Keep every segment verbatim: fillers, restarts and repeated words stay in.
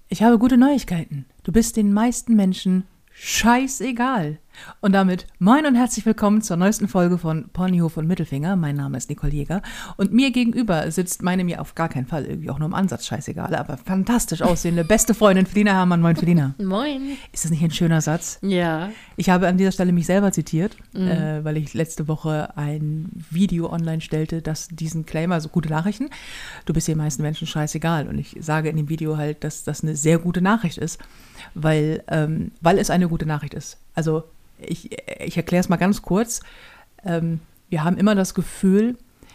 Ich habe gute Neuigkeiten. Du bist den meisten Menschen scheißegal. Und damit moin und herzlich willkommen zur neuesten Folge von Ponyhof und Mittelfinger. Mein Name ist Nicole Jäger und mir gegenüber sitzt meine mir auf gar keinen Fall irgendwie auch nur im Ansatz scheißegal, aber fantastisch aussehende beste Freundin Felina Herrmann. Moin Felina. Moin. Ist das nicht ein schöner Satz? Ja. Ich habe an dieser Stelle mich selber zitiert, Mhm. äh, weil ich letzte Woche ein Video online stellte, das diesen Claim, also gute Nachrichten, du bist den meisten Menschen scheißegal. Und ich sage in dem Video halt, dass das eine sehr gute Nachricht ist, weil, ähm, weil es eine gute Nachricht ist. Also Ich, ich erkläre es mal ganz kurz. Ähm, wir haben immer das Gefühl,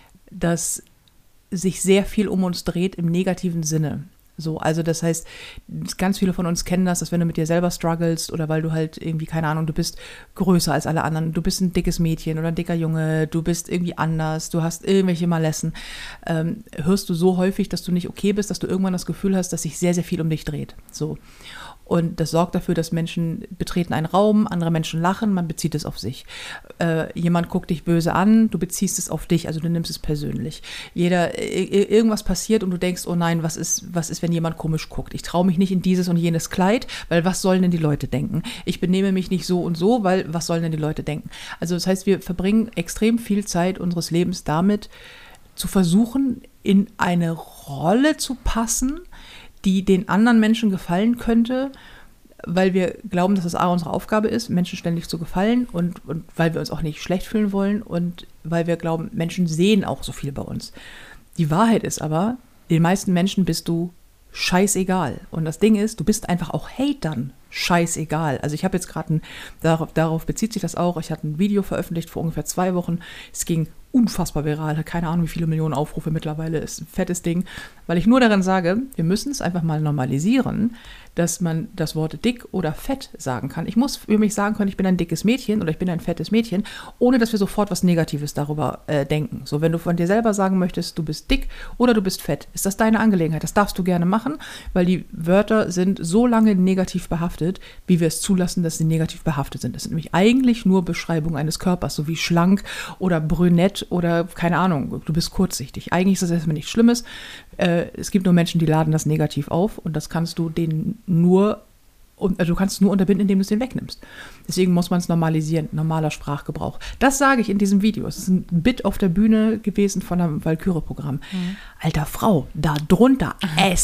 dass sich sehr viel um uns dreht im negativen Sinne. So, also das heißt, ganz viele von uns kennen das, dass wenn du mit dir selber strugglest oder weil du halt irgendwie, keine Ahnung, du bist größer als alle anderen, du bist ein dickes Mädchen oder ein dicker Junge, du bist irgendwie anders, du hast irgendwelche Malessen, ähm, hörst du so häufig, dass du nicht okay bist, dass du irgendwann das Gefühl hast, dass sich sehr, sehr viel um dich dreht. So. Und das sorgt dafür, dass Menschen betreten einen Raum, andere Menschen lachen, man bezieht es auf sich. Äh, jemand guckt dich böse an, du beziehst es auf dich, also du nimmst es persönlich. Jeder, irgendwas passiert und du denkst, oh nein, was ist, was ist, wenn jemand komisch guckt? Ich traue mich nicht in dieses und jenes Kleid, weil was sollen denn die Leute denken? Ich benehme mich nicht so und so, weil was sollen denn die Leute denken? Also das heißt, wir verbringen extrem viel Zeit unseres Lebens damit, zu versuchen, in eine Rolle zu passen, die den anderen Menschen gefallen könnte, weil wir glauben, dass es A, unsere Aufgabe ist, Menschen ständig zu gefallen und, und weil wir uns auch nicht schlecht fühlen wollen und weil wir glauben, Menschen sehen auch so viel bei uns. Die Wahrheit ist aber, den meisten Menschen bist du scheißegal. Und das Ding ist, du bist einfach auch Hatern scheißegal. Also ich habe jetzt gerade, darauf, darauf bezieht sich das auch, ich hatte ein Video veröffentlicht vor ungefähr zwei Wochen, es ging unfassbar viral, hat keine Ahnung, wie viele Millionen Aufrufe mittlerweile, ist ein fettes Ding, weil ich nur daran sage, wir müssen es einfach mal normalisieren, dass man das Wort dick oder fett sagen kann. Ich muss für mich sagen können, ich bin ein dickes Mädchen oder ich bin ein fettes Mädchen, ohne dass wir sofort was Negatives darüber äh, denken. So, wenn du von dir selber sagen möchtest, du bist dick oder du bist fett, ist das deine Angelegenheit. Das darfst du gerne machen, weil die Wörter sind so lange negativ behaftet, wie wir es zulassen, dass sie negativ behaftet sind. Das sind nämlich eigentlich nur Beschreibungen eines Körpers, so wie schlank oder brünett oder keine Ahnung, du bist kurzsichtig. Eigentlich ist das erstmal nichts Schlimmes. Äh, es gibt nur Menschen, die laden das negativ auf und das kannst du denen nur, und, also du kannst es nur unterbinden, indem du es denen wegnimmst. Deswegen muss man es normalisieren, normaler Sprachgebrauch. Das sage ich in diesem Video. Es ist ein Bit auf der Bühne gewesen von einem Walküre-Programm. Mhm. Alter Frau, da drunter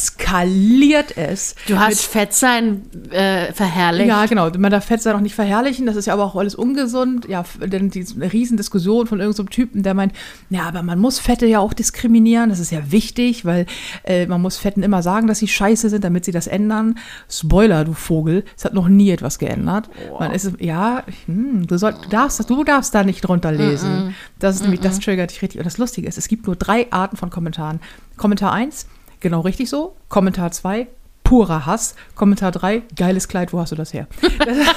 eskaliert es. Du hast Fettsein äh, verherrlicht. Ja, genau. Man darf Fettsein auch nicht verherrlichen. Das ist ja aber auch alles ungesund. Ja, denn die eine Riesendiskussion von irgendeinem so Typen, der meint, ja, aber man muss Fette ja auch diskriminieren. Das ist ja wichtig, weil äh, man muss Fetten immer sagen, dass sie scheiße sind, damit sie das ändern. Spoiler, du Vogel. Es hat noch nie etwas geändert. Wow. Man ist, ja, hm, du, soll, du, darfst, du darfst da nicht drunter lesen. Mm-mm. Das ist nämlich, das triggert dich richtig. Und das Lustige ist, es gibt nur drei Arten von Kommentaren. Kommentar eins, genau richtig so. Kommentar zwei, purer Hass. Kommentar drei, geiles Kleid, wo hast du das her? wie,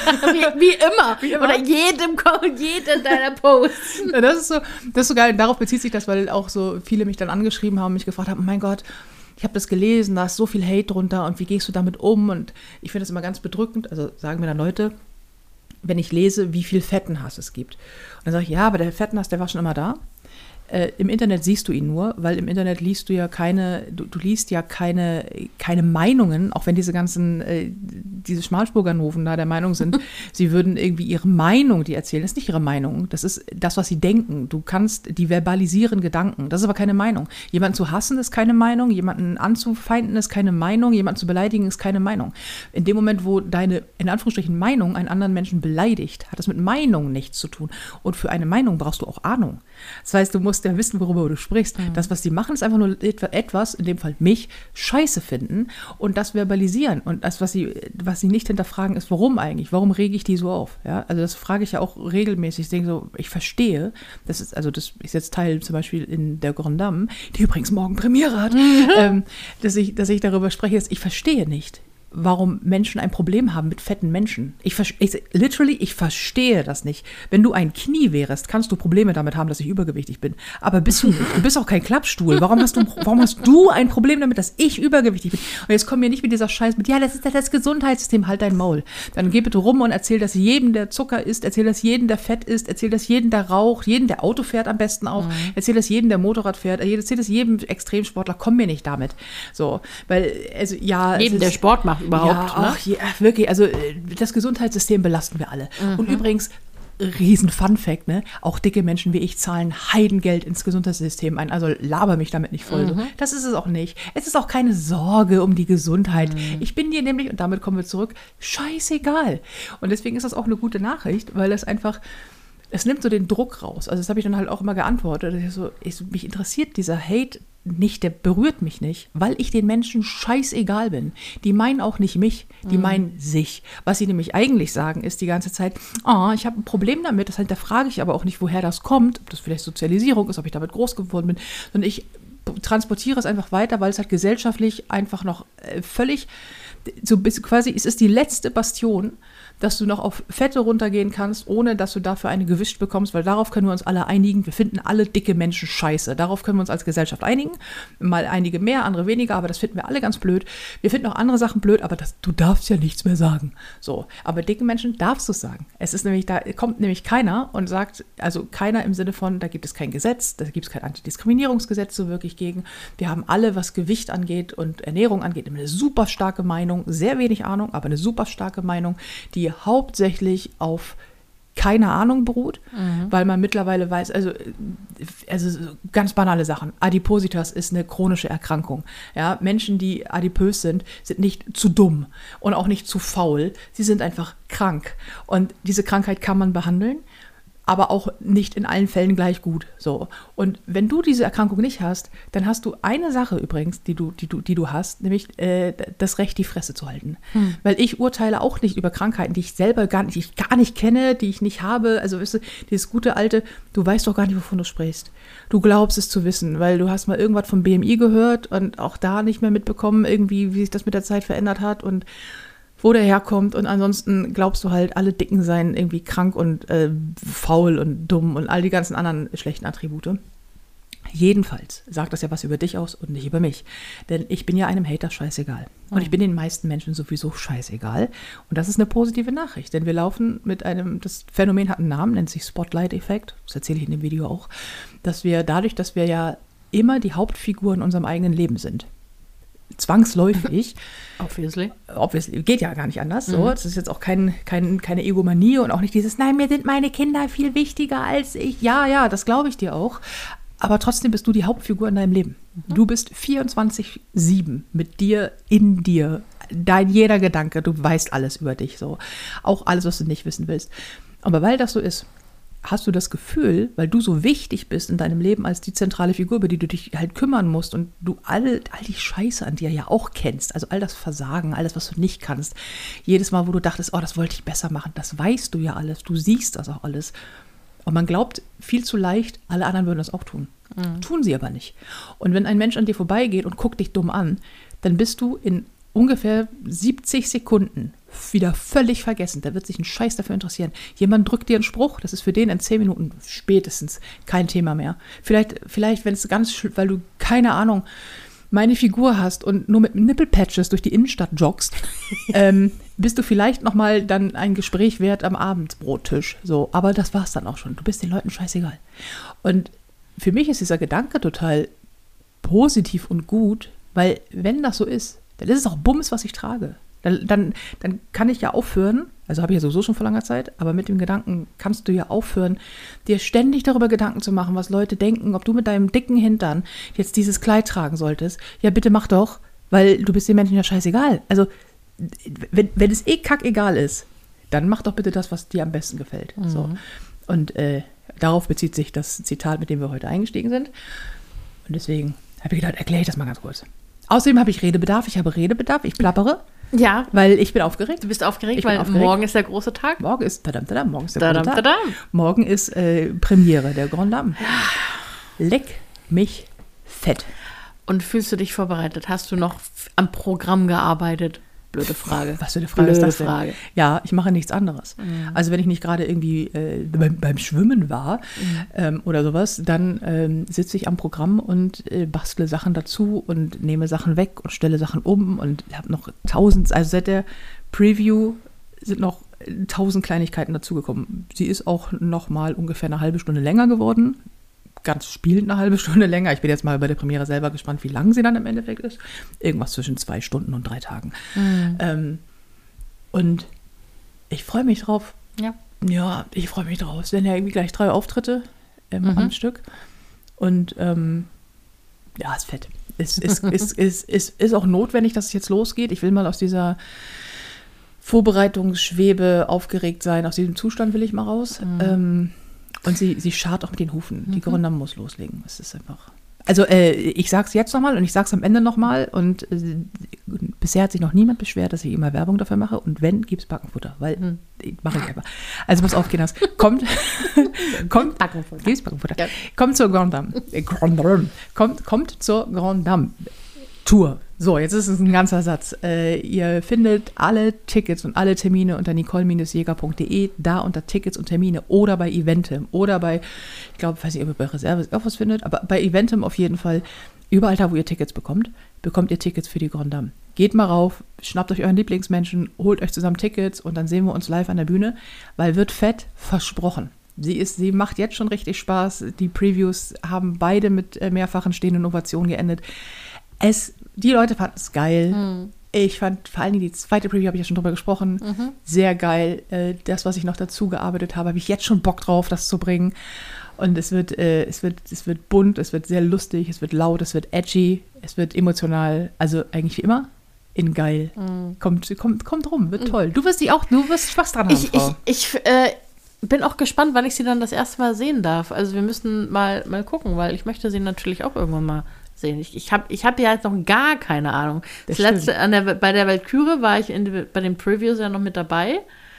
wie, immer. wie immer. Oder jedem, jedem deiner Posts. Ja, das ist so, das ist so geil. Darauf bezieht sich das, weil auch so viele mich dann angeschrieben haben, mich gefragt haben, oh mein Gott, ich habe das gelesen, da ist so viel Hate drunter und wie gehst du damit um? Und ich finde das immer ganz bedrückend. Also sagen mir dann Leute, wenn ich lese, wie viel Fettenhass es gibt. Und dann sage ich, ja, aber der Fettenhass, der war schon immer da. Äh, im Internet siehst du ihn nur, weil im Internet liest du ja keine, du, du liest ja keine, keine Meinungen, auch wenn diese ganzen, äh, diese Schmalspurganoven da der Meinung sind, sie würden irgendwie ihre Meinung, die erzählen, das ist nicht ihre Meinung, das ist das, was sie denken. Du kannst, die verbalisieren Gedanken, das ist aber keine Meinung. Jemanden zu hassen ist keine Meinung, jemanden anzufeinden ist keine Meinung, jemanden zu beleidigen ist keine Meinung. In dem Moment, wo deine, in Anführungsstrichen, Meinung einen anderen Menschen beleidigt, hat das mit Meinung nichts zu tun. Und für eine Meinung brauchst du auch Ahnung. Das heißt, du musst ja wissen, worüber du sprichst. Mhm. Das, was die machen, ist einfach nur etwas, in dem Fall mich, scheiße finden und das verbalisieren. Und das, was sie, was sie nicht hinterfragen, ist, warum eigentlich? Warum rege ich die so auf? Ja, also das frage ich ja auch regelmäßig. Ich denke so, ich verstehe, das ist, also das ist jetzt Teil zum Beispiel in der Grand Dame, die übrigens morgen Premiere hat, mhm. ähm, dass ich, dass ich darüber spreche, dass ich verstehe nicht, warum Menschen ein Problem haben mit fetten Menschen. Ich, ich literally, ich verstehe das nicht. Wenn du ein Knie wärst, kannst du Probleme damit haben, dass ich übergewichtig bin. Aber bist du nicht. Du bist auch kein Klappstuhl. Warum hast du, warum hast du ein Problem damit, dass ich übergewichtig bin? Und jetzt komm mir nicht mit dieser Scheiß mit, ja, das ist das Gesundheitssystem, halt dein Maul. Dann geh bitte rum und erzähl das jedem, der Zucker isst, erzähl das jedem, der Fett isst, erzähl das jedem, der raucht, jedem, der Auto fährt am besten auch, mhm. erzähl das jedem, der Motorrad fährt, erzähl das jedem Extremsportler, komm mir nicht damit. So, weil, also, ja. Jedem, der Sport macht. überhaupt. Ja, Ne? ach, ja, wirklich, also das Gesundheitssystem belasten wir alle. Mhm. Und übrigens, riesen Fun-Fact, ne? Auch dicke Menschen wie ich zahlen Heidengeld ins Gesundheitssystem ein. Also laber mich damit nicht voll. Mhm. So. Das ist es auch nicht. Es ist auch keine Sorge um die Gesundheit. Mhm. Ich bin dir nämlich, und damit kommen wir zurück, scheißegal. Und deswegen ist das auch eine gute Nachricht, weil das einfach, es nimmt so den Druck raus. Also das habe ich dann halt auch immer geantwortet. Ich so, ich, mich interessiert dieser Hate nicht, der berührt mich nicht, weil ich den Menschen scheißegal bin. Die meinen auch nicht mich, die mhm. meinen sich. Was sie nämlich eigentlich sagen, ist die ganze Zeit, oh, ich habe ein Problem damit, das hinterfrage ich aber auch nicht, woher das kommt, ob das vielleicht Sozialisierung ist, ob ich damit groß geworden bin, sondern ich transportiere es einfach weiter, weil es halt gesellschaftlich einfach noch äh, völlig, so bis quasi, es ist die letzte Bastion, dass du noch auf Fette runtergehen kannst, ohne dass du dafür eine gewischt bekommst, weil darauf können wir uns alle einigen. Wir finden alle dicke Menschen scheiße. Darauf können wir uns als Gesellschaft einigen. Mal einige mehr, andere weniger, aber das finden wir alle ganz blöd. Wir finden auch andere Sachen blöd, aber das, du darfst ja nichts mehr sagen. So, aber dicken Menschen darfst du es sagen. Es ist nämlich, da kommt nämlich keiner und sagt, also keiner im Sinne von, da gibt es kein Gesetz, da gibt es kein Antidiskriminierungsgesetz so wirklich gegen. Wir haben alle, was Gewicht angeht und Ernährung angeht, eine super starke Meinung, sehr wenig Ahnung, aber eine super starke Meinung, die hauptsächlich auf keine Ahnung beruht, mhm. weil man mittlerweile weiß, also, also ganz banale Sachen. Adipositas ist eine chronische Erkrankung. Ja, Menschen, die adipös sind, sind nicht zu dumm und auch nicht zu faul. Sie sind einfach krank. Und diese Krankheit kann man behandeln, aber auch nicht in allen Fällen gleich gut. So. Und wenn du diese Erkrankung nicht hast, dann hast du eine Sache übrigens, die du, die du, die du hast, nämlich äh, das Recht, die Fresse zu halten. Hm. Weil ich urteile auch nicht über Krankheiten, die ich selber gar nicht, die ich gar nicht kenne, die ich nicht habe. Also weißt du, dieses gute alte, du weißt doch gar nicht, wovon du sprichst. Du glaubst es zu wissen, weil du hast mal irgendwas vom B M I gehört und auch da nicht mehr mitbekommen, irgendwie, wie sich das mit der Zeit verändert hat und wo der herkommt, und ansonsten glaubst du halt, alle Dicken seien irgendwie krank und äh, faul und dumm und all die ganzen anderen schlechten Attribute. Jedenfalls sagt das ja was über dich aus und nicht über mich. Denn ich bin ja einem Hater scheißegal. Und mhm. ich bin den meisten Menschen sowieso scheißegal. Und das ist eine positive Nachricht, denn wir laufen mit einem, das Phänomen hat einen Namen, nennt sich Spotlight-Effekt, das erzähle ich in dem Video auch, dass wir dadurch, dass wir ja immer die Hauptfigur in unserem eigenen Leben sind, zwangsläufig. Obviously. Obviously. Geht ja gar nicht anders. So. Das ist jetzt auch kein, kein, keine Egomanie und auch nicht dieses, nein, mir sind meine Kinder viel wichtiger als ich. Ja, ja, das glaube ich dir auch. Aber trotzdem bist du die Hauptfigur in deinem Leben. Mhm. Du bist vierundzwanzig sieben mit dir, in dir. Dein jeder Gedanke, du weißt alles über dich. So. Auch alles, was du nicht wissen willst. Aber weil das so ist, hast du das Gefühl, weil du so wichtig bist in deinem Leben als die zentrale Figur, über die du dich halt kümmern musst und du all, all die Scheiße an dir ja auch kennst, also all das Versagen, alles, was du nicht kannst, jedes Mal, wo du dachtest, oh, das wollte ich besser machen, das weißt du ja alles, du siehst das auch alles. Und man glaubt viel zu leicht, alle anderen würden das auch tun. Mhm. Tun sie aber nicht. Und wenn ein Mensch an dir vorbeigeht und guckt dich dumm an, dann bist du in ungefähr siebzig Sekunden wieder völlig vergessen. Der wird sich einen Scheiß dafür interessieren. Jemand drückt dir einen Spruch, das ist für den in zehn Minuten spätestens kein Thema mehr. Vielleicht, vielleicht wenn es ganz, weil du, keine Ahnung, meine Figur hast und nur mit Nippelpatches durch die Innenstadt joggst, ähm, bist du vielleicht nochmal dann ein Gespräch wert am Abendbrottisch. So, aber das war's dann auch schon. Du bist den Leuten scheißegal. Und für mich ist dieser Gedanke total positiv und gut, weil wenn das so ist, dann ist es auch Bums, was ich trage. Dann, dann, dann kann ich ja aufhören, also habe ich ja sowieso schon vor langer Zeit, aber mit dem Gedanken kannst du ja aufhören, dir ständig darüber Gedanken zu machen, was Leute denken, ob du mit deinem dicken Hintern jetzt dieses Kleid tragen solltest. Ja, bitte mach doch, weil du bist den Menschen ja scheißegal. Also, wenn, wenn es eh kackegal ist, dann mach doch bitte das, was dir am besten gefällt. Mhm. So. Und äh, darauf bezieht sich das Zitat, mit dem wir heute eingestiegen sind. Und deswegen habe ich gedacht, erkläre ich das mal ganz kurz. Außerdem habe ich Redebedarf, ich habe Redebedarf, ich plappere. Ja. Weil ich bin aufgeregt. Du bist aufgeregt, ich bin weil aufgeregt. Morgen ist der große Tag. Morgen ist, tadam, tadam, morgen ist der tadam, große Tag. Tadam. Morgen ist äh, Premiere der Grand Dame. Leck mich fett. Und fühlst du dich vorbereitet? Hast du noch am Programm gearbeitet? Blöde Frage. Was für eine Frage Blöde ist das denn? Frage. Ja, ich mache nichts anderes. Mhm. Also wenn ich nicht gerade irgendwie äh, beim, beim Schwimmen war mhm. ähm, oder sowas, dann ähm, sitze ich am Programm und äh, bastle Sachen dazu und nehme Sachen weg und stelle Sachen um und habe noch tausend, also seit der Preview sind noch tausend Kleinigkeiten dazugekommen. Sie ist auch noch mal ungefähr eine halbe Stunde länger geworden. ganz spielend eine halbe Stunde länger. Ich bin jetzt mal bei der Premiere selber gespannt, wie lang sie dann im Endeffekt ist. Irgendwas zwischen zwei Stunden und drei Tagen. Mhm. Ähm, und ich freue mich drauf. Ja. Ja, ich freue mich drauf. Es werden ja irgendwie gleich drei Auftritte ähm, mhm. am Stück. Und ähm, ja, ist fett. Es ist, ist, ist, ist, ist auch notwendig, dass es jetzt losgeht. Ich will mal aus dieser Vorbereitungsschwebe aufgeregt sein. Aus diesem Zustand will ich mal raus. Mhm. Ähm, und sie, sie scharrt auch mit den Hufen. Mhm. Die Gründer muss loslegen. Es ist einfach... Also äh, ich sag's jetzt nochmal und ich sag's am Ende nochmal und äh, bisher hat sich noch niemand beschwert, dass ich immer Werbung dafür mache und wenn, gibt's Backenfutter, weil hm. mache ich einfach. Also muss aufgehen, das kommt, kommt, Backenfutter. Gibt's Backenfutter. Ja. Kommt zur Grand Dame, äh, Grand Dame. Kommt, kommt zur Grand Dame Tour. So, jetzt ist es ein ganzer Satz. Äh, ihr findet alle Tickets und alle Termine unter nicole Jäger punkt de, da unter Tickets und Termine oder bei Eventim oder bei, ich glaube, weiß nicht, ob ihr bei Reserve auch was findet, aber bei Eventim auf jeden Fall, überall da, wo ihr Tickets bekommt, bekommt ihr Tickets für die Grand Dame. Geht mal rauf, schnappt euch euren Lieblingsmenschen, holt euch zusammen Tickets und dann sehen wir uns live an der Bühne, weil wird fett versprochen. Sie ist, sie macht jetzt schon richtig Spaß. Die Previews haben beide mit äh, mehrfachen stehenden Ovationen geendet. Es, die Leute fanden es geil. Mhm. Ich fand vor allen Dingen die zweite Preview, habe ich ja schon drüber gesprochen, mhm. sehr geil. Äh, das, was ich noch dazu gearbeitet habe, habe ich jetzt schon Bock drauf, das zu bringen. Und es wird, äh, es wird, es wird bunt, es wird sehr lustig, es wird laut, es wird edgy, es wird emotional. Also eigentlich wie immer in geil. Mhm. Kommt, kommt, kommt rum, wird toll. Du wirst die auch, du wirst Spaß dran haben, ich, Frau. Ich, ich äh, bin auch gespannt, wann ich sie dann das erste Mal sehen darf. Also wir müssen mal, mal gucken, weil ich möchte sie natürlich auch irgendwann mal sehen. Ich, ich habe ich hab ja jetzt noch gar keine Ahnung. Das, das letzte, an der, bei der Walküre war ich in, bei den Previews ja noch mit dabei.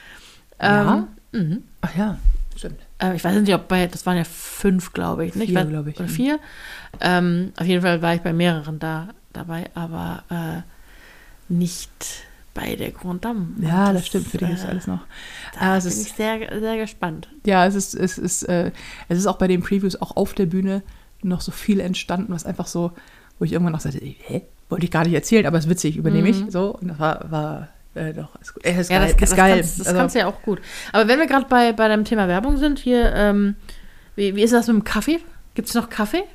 Ja? Ähm, mhm. Ach ja, stimmt. Äh, ich weiß nicht, ob bei, das waren ja fünf, glaube ich. Nicht? Vier, glaube ich. Oder vier. Ähm, auf jeden Fall war ich bei mehreren da dabei, aber äh, nicht bei der Grand Dame. Ja, das, das stimmt, für dich äh, ist alles noch. Da ah, bin ist, ich sehr, sehr gespannt. Ja, es ist, es ist, äh, es ist auch bei den Previews, auch auf der Bühne, noch so viel entstanden, was einfach so, wo ich irgendwann noch sagte, hä? Wollte ich gar nicht erzählen, aber es ist witzig, übernehme ich. Mhm. So, und das war, war äh, doch, ist, äh, ist ja, geil. Das, ist das geil. Kannst, das also, kannst du ja auch gut. Aber wenn wir gerade bei, bei dem Thema Werbung sind, hier, ähm, wie, wie ist das mit dem Kaffee? Gibt es noch Kaffee?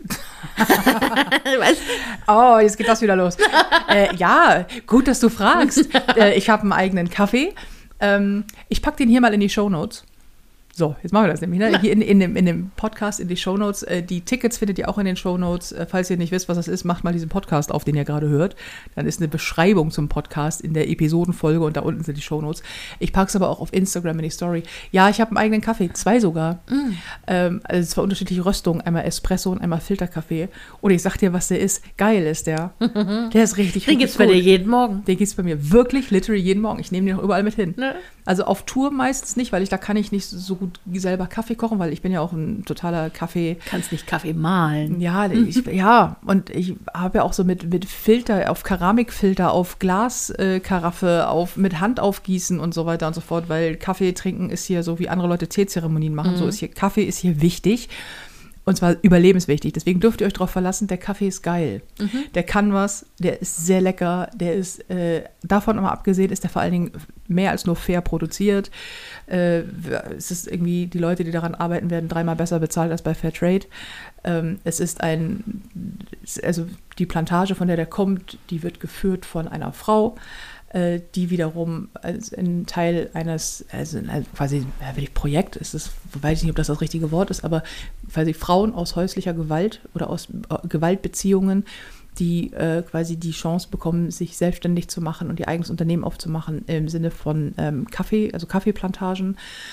weißt? Oh, jetzt geht das wieder los. äh, ja, gut, dass du fragst. äh, ich habe einen eigenen Kaffee. Ähm, ich packe den hier mal in die Shownotes. So, jetzt machen wir das nämlich. Ne? Hier in, in, dem, in dem Podcast, in die Shownotes. Äh, die Tickets findet ihr auch in den Shownotes. Äh, falls ihr nicht wisst, was das ist, macht mal diesen Podcast auf, den ihr gerade hört. Dann ist eine Beschreibung zum Podcast in der Episodenfolge und da unten sind die Shownotes. Ich packe es aber auch auf Instagram in die Story. Ja, ich habe einen eigenen Kaffee, zwei sogar. Mm. Ähm, also zwei unterschiedliche Röstungen, einmal Espresso und einmal Filterkaffee. Und ich sag dir, was der ist. Geil ist der. Der ist richtig, den richtig gibt's bei dir jeden Morgen. Den gibt's bei mir wirklich literally jeden Morgen. Ich nehme den auch überall mit hin. Ne? Also auf Tour meistens nicht, weil ich da kann ich nicht so gut selber Kaffee kochen, weil ich bin ja auch ein totaler Kaffee. Kannst nicht Kaffee mahlen. Ja, ich, ja, und ich habe ja auch so mit, mit Filter, auf Keramikfilter, auf Glaskaraffe, äh, auf mit Hand aufgießen und so weiter und so fort, weil Kaffee trinken ist hier so, wie andere Leute Teezeremonien machen. Mhm. So ist hier, Kaffee ist hier wichtig. Und zwar überlebenswichtig. Deswegen dürft ihr euch darauf verlassen, der Kaffee ist geil. Mhm. Der kann was, der ist sehr lecker, der ist, äh, davon mal abgesehen, ist der vor allen Dingen mehr als nur fair produziert. Äh, es ist irgendwie, die Leute, die daran arbeiten, werden dreimal besser bezahlt als bei Fairtrade. Ähm, es ist ein, also die Plantage, von der der kommt, die wird geführt von einer Frau, äh, die wiederum als ein Teil eines, also ein, quasi, ja, will ich Projekt, ist es, weiß ich nicht, ob das das richtige Wort ist, aber quasi Frauen aus häuslicher Gewalt oder aus äh, Gewaltbeziehungen, die äh, quasi die Chance bekommen, sich selbstständig zu machen und ihr eigenes Unternehmen aufzumachen im Sinne von ähm, Kaffee, also Kaffeeplantagen.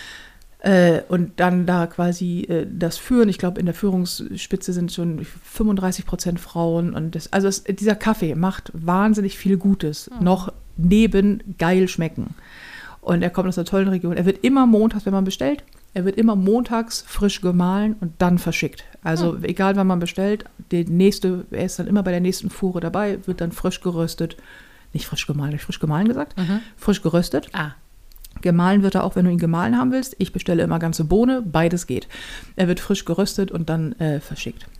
Äh, und dann da quasi äh, das führen. Ich glaube, in der Führungsspitze sind schon fünfunddreißig Prozent Frauen. Und das, also es, dieser Kaffee macht wahnsinnig viel Gutes, mhm. noch neben geil schmecken. Und er kommt aus einer tollen Region. Er wird immer montags, wenn man bestellt, er wird immer montags frisch gemahlen und dann verschickt. Also mhm. egal, wann man bestellt, der nächste, er ist dann immer bei der nächsten Fuhre dabei, wird dann frisch geröstet. Nicht frisch gemahlen, habe ich frisch gemahlen gesagt? Mhm. Frisch geröstet. Ah. Gemahlen wird er auch, wenn du ihn gemahlen haben willst. Ich bestelle immer ganze Bohne, beides geht. Er wird frisch geröstet und dann äh, verschickt.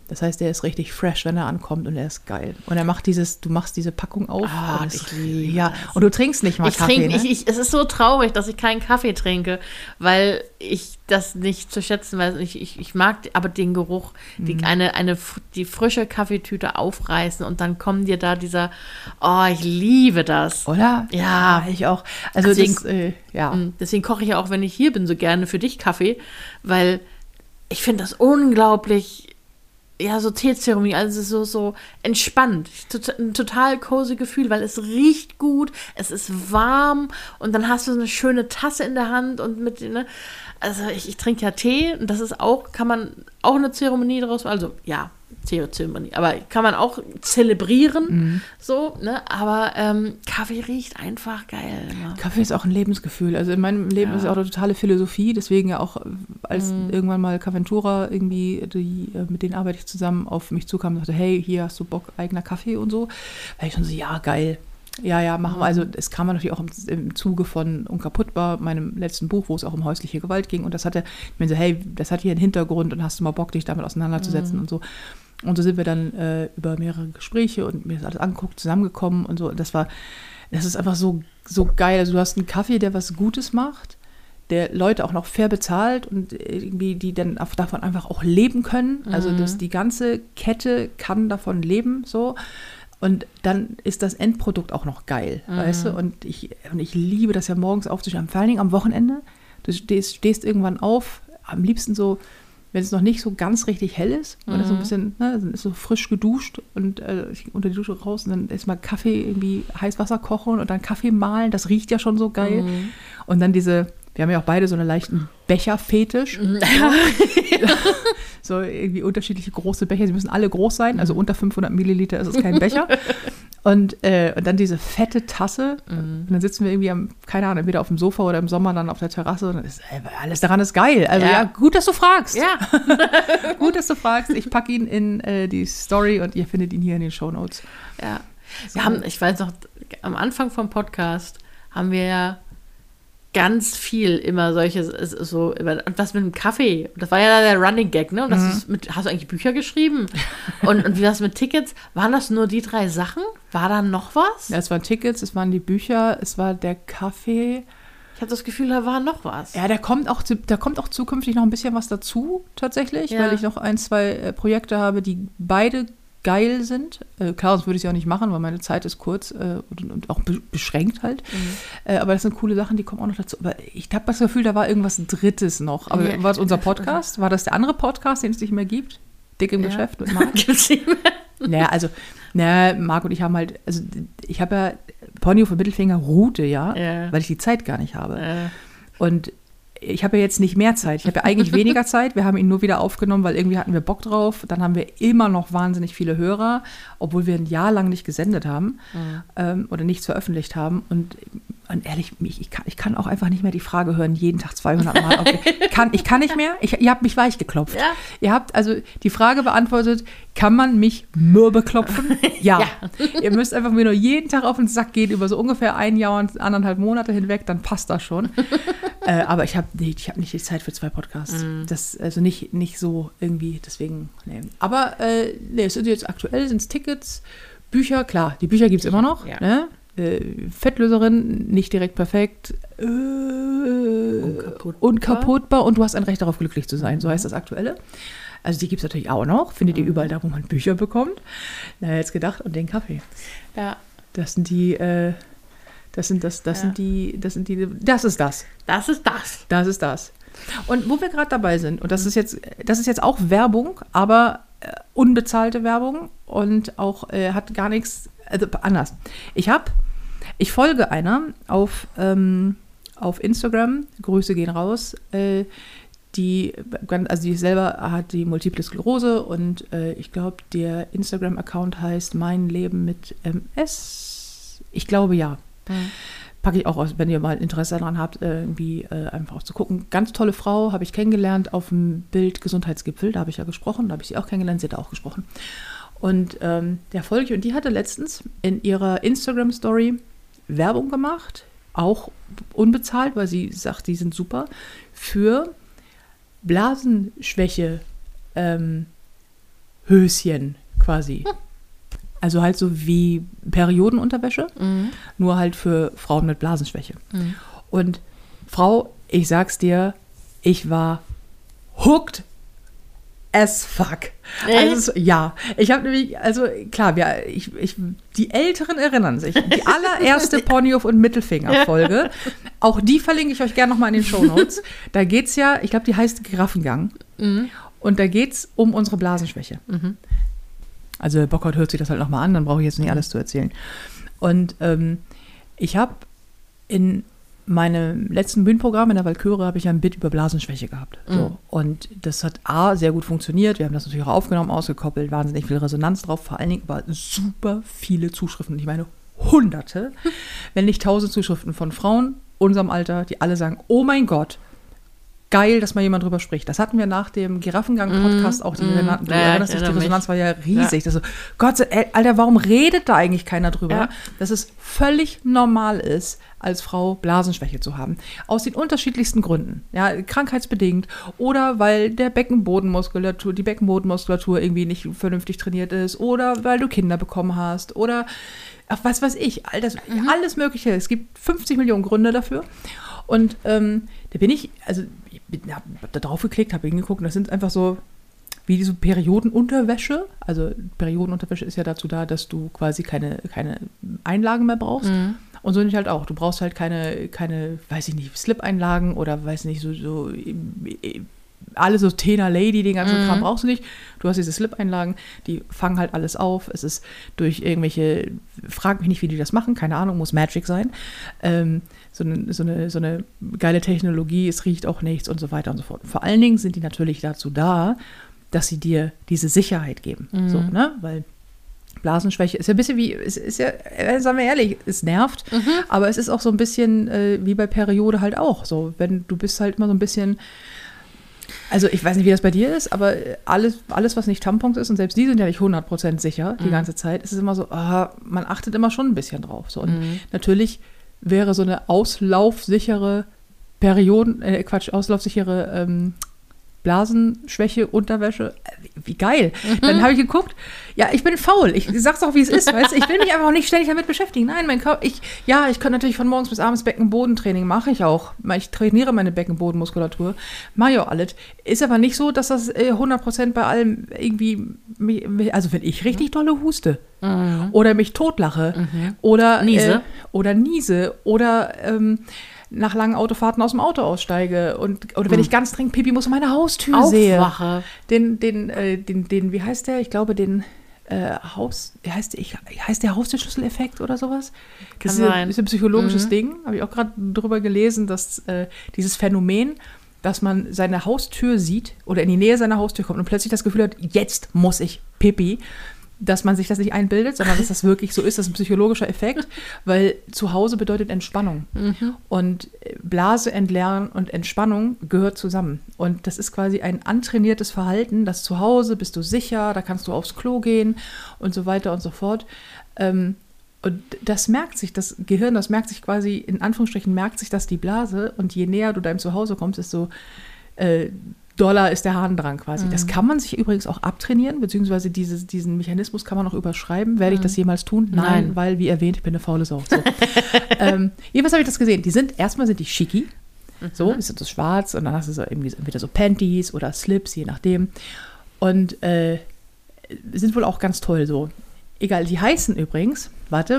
Das heißt, der ist richtig fresh, wenn er ankommt und er ist geil. Und er macht dieses, du machst diese Packung auf. Ah, und ich es, liebe ja, das. und du trinkst nicht mal Ich Kaffee, trinke, ne? ich, ich, es ist so traurig, dass ich keinen Kaffee trinke, weil ich das nicht zu schätzen weiß. Ich, ich, ich mag aber den Geruch, die, Mhm. eine, eine, die frische Kaffeetüte aufreißen und dann kommen dir da dieser, oh, ich liebe das. Oder? Ja. ich auch. Also Deswegen- das, äh, ja. Mm, Deswegen koche ich ja auch, wenn ich hier bin, so gerne für dich Kaffee, weil ich finde das unglaublich, ja, so Teezeremonie, also so, so entspannt. Tot- Ein total cozy Gefühl, weil es riecht gut, es ist warm und dann hast du so eine schöne Tasse in der Hand und mit, ne, also ich, ich trinke ja Tee und das ist auch, kann man auch eine Zeremonie daraus, also ja, Tee-Zeremonie, aber kann man auch zelebrieren, Mhm. so, ne, aber ähm, Kaffee riecht einfach geil. Immer. Kaffee ist auch ein Lebensgefühl. Also in meinem Leben Ja. ist es auch eine totale Philosophie. Deswegen ja auch, als Mhm. irgendwann mal Caventura irgendwie, die, äh, mit denen arbeite ich zusammen, auf mich zukam und sagte, hey, hier hast du Bock, eigener Kaffee und so. Weil ich schon so, ja, geil. Ja, ja, machen wir. Also es kam natürlich auch im, im Zuge von Unkaputtbar, meinem letzten Buch, wo es auch um häusliche Gewalt ging. Und das hatte, ich meine so, hey, das hat hier einen Hintergrund und hast du mal Bock, dich damit auseinanderzusetzen und so. Und so sind wir dann äh, über mehrere Gespräche und mir das alles angeguckt, zusammengekommen und so. Das war, das ist einfach so, so geil. Also du hast einen Kaffee, der was Gutes macht, der Leute auch noch fair bezahlt und irgendwie die dann auf- davon einfach auch leben können. Also dass die ganze Kette kann davon leben, so. Und dann ist das Endprodukt auch noch geil, weißt du? Und ich, und ich liebe das ja morgens aufzustehen, vor allen Dingen am Wochenende. Du stehst, stehst irgendwann auf, am liebsten so, wenn es noch nicht so ganz richtig hell ist, wenn das so ein bisschen, ne, dann ist so frisch geduscht und äh, ich unter die Dusche raus und dann erstmal Kaffee, irgendwie Heißwasser kochen und dann Kaffee mahlen, das riecht ja schon so geil. Und dann diese, wir haben ja auch beide so einen leichten Becherfetisch. So irgendwie unterschiedliche große Becher, sie müssen alle groß sein, also unter fünfhundert Milliliter ist es kein Becher. Und, äh, und dann diese fette Tasse. Und dann sitzen wir irgendwie am, keine Ahnung, entweder auf dem Sofa oder im Sommer dann auf der Terrasse. Und dann ist, äh, alles daran ist geil. Also Ja. ja, gut, dass du fragst. Ja. Gut, dass du fragst. Ich packe ihn in äh, die Story und ihr findet ihn hier in den Shownotes. Ja. Wir haben, ich weiß noch, am Anfang vom Podcast haben wir ja ganz viel immer solche, so, und was mit dem Kaffee. Das war ja der Running Gag, ne? Und das ist mit, hast du eigentlich Bücher geschrieben? Und, und wie das mit Tickets? Waren das nur die drei Sachen? War da noch was? Ja, es waren Tickets, es waren die Bücher, es war der Kaffee. Ich habe das Gefühl, da war noch was. Ja, da kommt auch, zu- da kommt auch zukünftig noch ein bisschen was dazu, tatsächlich, Ja. weil ich noch ein, zwei äh, Projekte habe, die beide geil sind. Äh, klar, sonst würde ich es ja auch nicht machen, weil meine Zeit ist kurz äh, und, und auch be beschränkt halt. Äh, aber das sind coole Sachen, die kommen auch noch dazu. Aber ich habe das Gefühl, da war irgendwas Drittes noch. Aber Ja. war es unser Podcast? War das der andere Podcast, den es nicht mehr gibt? Dick im Ja. Geschäft mit Marc? Gibt's nicht mehr? Naja, also, naja, Marc und ich haben halt, also ich habe ja Ponyhof und Mittelfinger Route, ja, Ja. weil ich die Zeit gar nicht habe. Äh, Und ich habe ja jetzt nicht mehr Zeit. Ich habe ja eigentlich weniger Zeit. Wir haben ihn nur wieder aufgenommen, weil irgendwie hatten wir Bock drauf. Dann haben wir immer noch wahnsinnig viele Hörer, obwohl wir ein Jahr lang nicht gesendet haben ähm, oder nichts veröffentlicht haben. Und, und ehrlich, ich, ich, kann, ich kann auch einfach nicht mehr die Frage hören, jeden Tag zweihundert Mal. Okay. Kann, ich kann nicht mehr. Ich, ihr habt mich weich geklopft. Ja. Ihr habt also die Frage beantwortet, kann man mich mürbe klopfen? Ja. Ihr müsst einfach mir nur jeden Tag auf den Sack gehen, über so ungefähr ein Jahr und anderthalb Monate hinweg, dann passt das schon. äh, aber ich habe nicht, ich hab nicht die Zeit für zwei Podcasts. Das, also nicht, nicht so irgendwie, deswegen, nee. Aber äh, nee, es sind jetzt aktuell, sind es Tickets, Bücher, klar, die Bücher gibt es immer noch. Ja. Ne? Äh, Fettlöserin, nicht direkt perfekt. Äh, Unkaputtbar. unkaputtbar. Und du hast ein Recht darauf, glücklich zu sein. So heißt das Aktuelle. Also die gibt es natürlich auch noch. Findet ihr überall da, wo man Bücher bekommt. Na, jetzt gedacht. Und den Kaffee. ja. Das sind die, äh, das sind das, das Ja. sind die, das sind die, das ist das. Das ist das. Das ist das. Und wo wir gerade dabei sind, und das ist jetzt, das ist jetzt auch Werbung, aber äh, unbezahlte Werbung und auch äh, hat gar nichts, also anders. Ich habe, ich folge einer auf, ähm, auf Instagram, Grüße gehen raus, äh, die, also die selber hat die Multiple Sklerose und äh, ich glaube, der Instagram-Account heißt Mein Leben mit M S. Ich glaube ja. Packe ich auch aus, wenn ihr mal Interesse daran habt, äh, irgendwie äh, einfach auch zu gucken. Ganz tolle Frau, habe ich kennengelernt auf dem Bild Gesundheitsgipfel, da habe ich ja gesprochen, da habe ich sie auch kennengelernt, sie hat auch gesprochen. Und ähm, der folge ich, und die hatte letztens in ihrer Instagram-Story Werbung gemacht, auch unbezahlt, weil sie sagt, die sind super, für Blasenschwäche ähm, Höschen quasi. Hm. Also halt so wie Periodenunterwäsche, mhm. nur halt für Frauen mit Blasenschwäche. Mhm. Und Frau, ich sag's dir, ich war hooked as fuck. Also, ja, ich habe nämlich, also klar, wir, ich, ich, die Älteren erinnern sich, die allererste Ponyhof- und Mittelfinger-Folge, auch die verlinke ich euch gerne nochmal in den Shownotes. Da geht's ja, ich glaube, die heißt Giraffengang. Mhm. Und da geht's um unsere Blasenschwäche. Mhm. Also wer Bock hat, hört sich das halt nochmal an, dann brauche ich jetzt nicht alles zu erzählen. Und ähm, ich habe in meinem letzten Bühnenprogramm in der Walküre habe ich ein Bit über Blasenschwäche gehabt. So. Mhm. Und das hat A, sehr gut funktioniert. Wir haben das natürlich auch aufgenommen, ausgekoppelt, wahnsinnig viel Resonanz drauf, vor allen Dingen aber super viele Zuschriften. Ich meine Hunderte, wenn nicht tausend Zuschriften von Frauen unserem Alter, die alle sagen, oh mein Gott, geil, dass mal jemand drüber spricht. Das hatten wir nach dem Giraffengang-Podcast auch. Die mm, Resonanz, du ja, erinnerst dich, die Resonanz war ja riesig. Ja. Das so, Gott, ey, Alter, warum redet da eigentlich keiner drüber? Ja. Dass es völlig normal ist, als Frau Blasenschwäche zu haben. Aus den unterschiedlichsten Gründen. Ja, krankheitsbedingt oder weil der Beckenbodenmuskulatur, die Beckenbodenmuskulatur irgendwie nicht vernünftig trainiert ist oder weil du Kinder bekommen hast oder ach, was weiß ich. All das, mhm. Alles Mögliche. Es gibt fünfzig Millionen Gründe dafür. Und ähm, da bin ich, also ich bin, hab da drauf geklickt, habe hingeguckt und das sind einfach so wie diese Periodenunterwäsche. Also Periodenunterwäsche ist ja dazu da, dass du quasi keine, keine Einlagen mehr brauchst. Mhm. Und so nicht halt auch. Du brauchst halt keine, keine, weiß ich nicht, Slip-Einlagen oder weiß nicht, so, so alle so Tena Lady, den ganzen mhm. Kram brauchst du nicht. Du hast diese Slip-Einlagen, die fangen halt alles auf. Es ist durch irgendwelche, frag mich nicht, wie die das machen, keine Ahnung, muss Magic sein. Ähm, so, eine, so, eine, so eine geile Technologie, es riecht auch nichts und so weiter und so fort. Vor allen Dingen sind die natürlich dazu da, dass sie dir diese Sicherheit geben. Mhm. So, ne? Weil Blasenschwäche ist ja ein bisschen wie, es ist ja, sagen wir ehrlich, es nervt, mhm. aber es ist auch so ein bisschen äh, wie bei Periode halt auch. So, wenn du bist halt immer so ein bisschen, also ich weiß nicht, wie das bei dir ist, aber alles, alles was nicht Tampons ist, und selbst die sind ja nicht hundert Prozent sicher die mhm. ganze Zeit, ist es immer so, ah, man achtet immer schon ein bisschen drauf. So. Und mhm. natürlich wäre so eine auslaufsichere Perioden, äh, Quatsch, auslaufsichere ähm, Blasenschwäche, Unterwäsche, wie geil. Mhm. Dann habe ich geguckt, ja, ich bin faul, ich sag's auch, wie es ist, weißt du, ich will mich einfach auch nicht ständig damit beschäftigen. Nein, mein Körper, ich, ja, ich kann natürlich von morgens bis abends Beckenbodentraining, mache ich auch. Ich trainiere meine Beckenbodenmuskulatur, mache ich auch alles. Ist aber nicht so, dass das äh, hundert Prozent bei allem irgendwie, also wenn ich richtig dolle huste mhm. oder mich totlache mhm. oder niese. Äh, oder niese oder ähm, nach langen Autofahrten aus dem Auto aussteige und oder wenn hm. ich ganz dringend Pipi muss und meine Haustür Aufwache. sehe. Den, den, äh, den, den, wie heißt der? Ich glaube, den äh, Haus, wie heißt der, ich, heißt der Haustürschlüsseleffekt oder sowas? Das ist, ein, ist ein psychologisches mhm. Ding. Habe ich auch gerade drüber gelesen, dass äh, dieses Phänomen, dass man seine Haustür sieht oder in die Nähe seiner Haustür kommt und plötzlich das Gefühl hat, jetzt muss ich Pipi, dass man sich das nicht einbildet, sondern dass das wirklich so ist, das ist ein psychologischer Effekt, weil zu Hause bedeutet Entspannung. Mhm. Und Blase entleeren und Entspannung gehört zusammen. Und das ist quasi ein antrainiertes Verhalten, dass zu Hause bist du sicher, da kannst du aufs Klo gehen und so weiter und so fort. Und das merkt sich, das Gehirn, das merkt sich quasi, in Anführungsstrichen merkt sich das die Blase, und je näher du deinem Zuhause kommst, desto äh, Dollar ist der Harndrang quasi. Mhm. Das kann man sich übrigens auch abtrainieren, beziehungsweise dieses, diesen Mechanismus kann man auch überschreiben. Werde mhm. ich das jemals tun? Nein, Nein, weil, wie erwähnt, ich bin eine faule Sau. So. ähm, jedenfalls habe ich das gesehen. Die sind, erstmal sind die schicki, mhm. so, die sind so schwarz, und dann hast du so irgendwie entweder so Panties oder Slips, je nachdem. Und äh, sind wohl auch ganz toll so. Egal, die heißen übrigens, warte,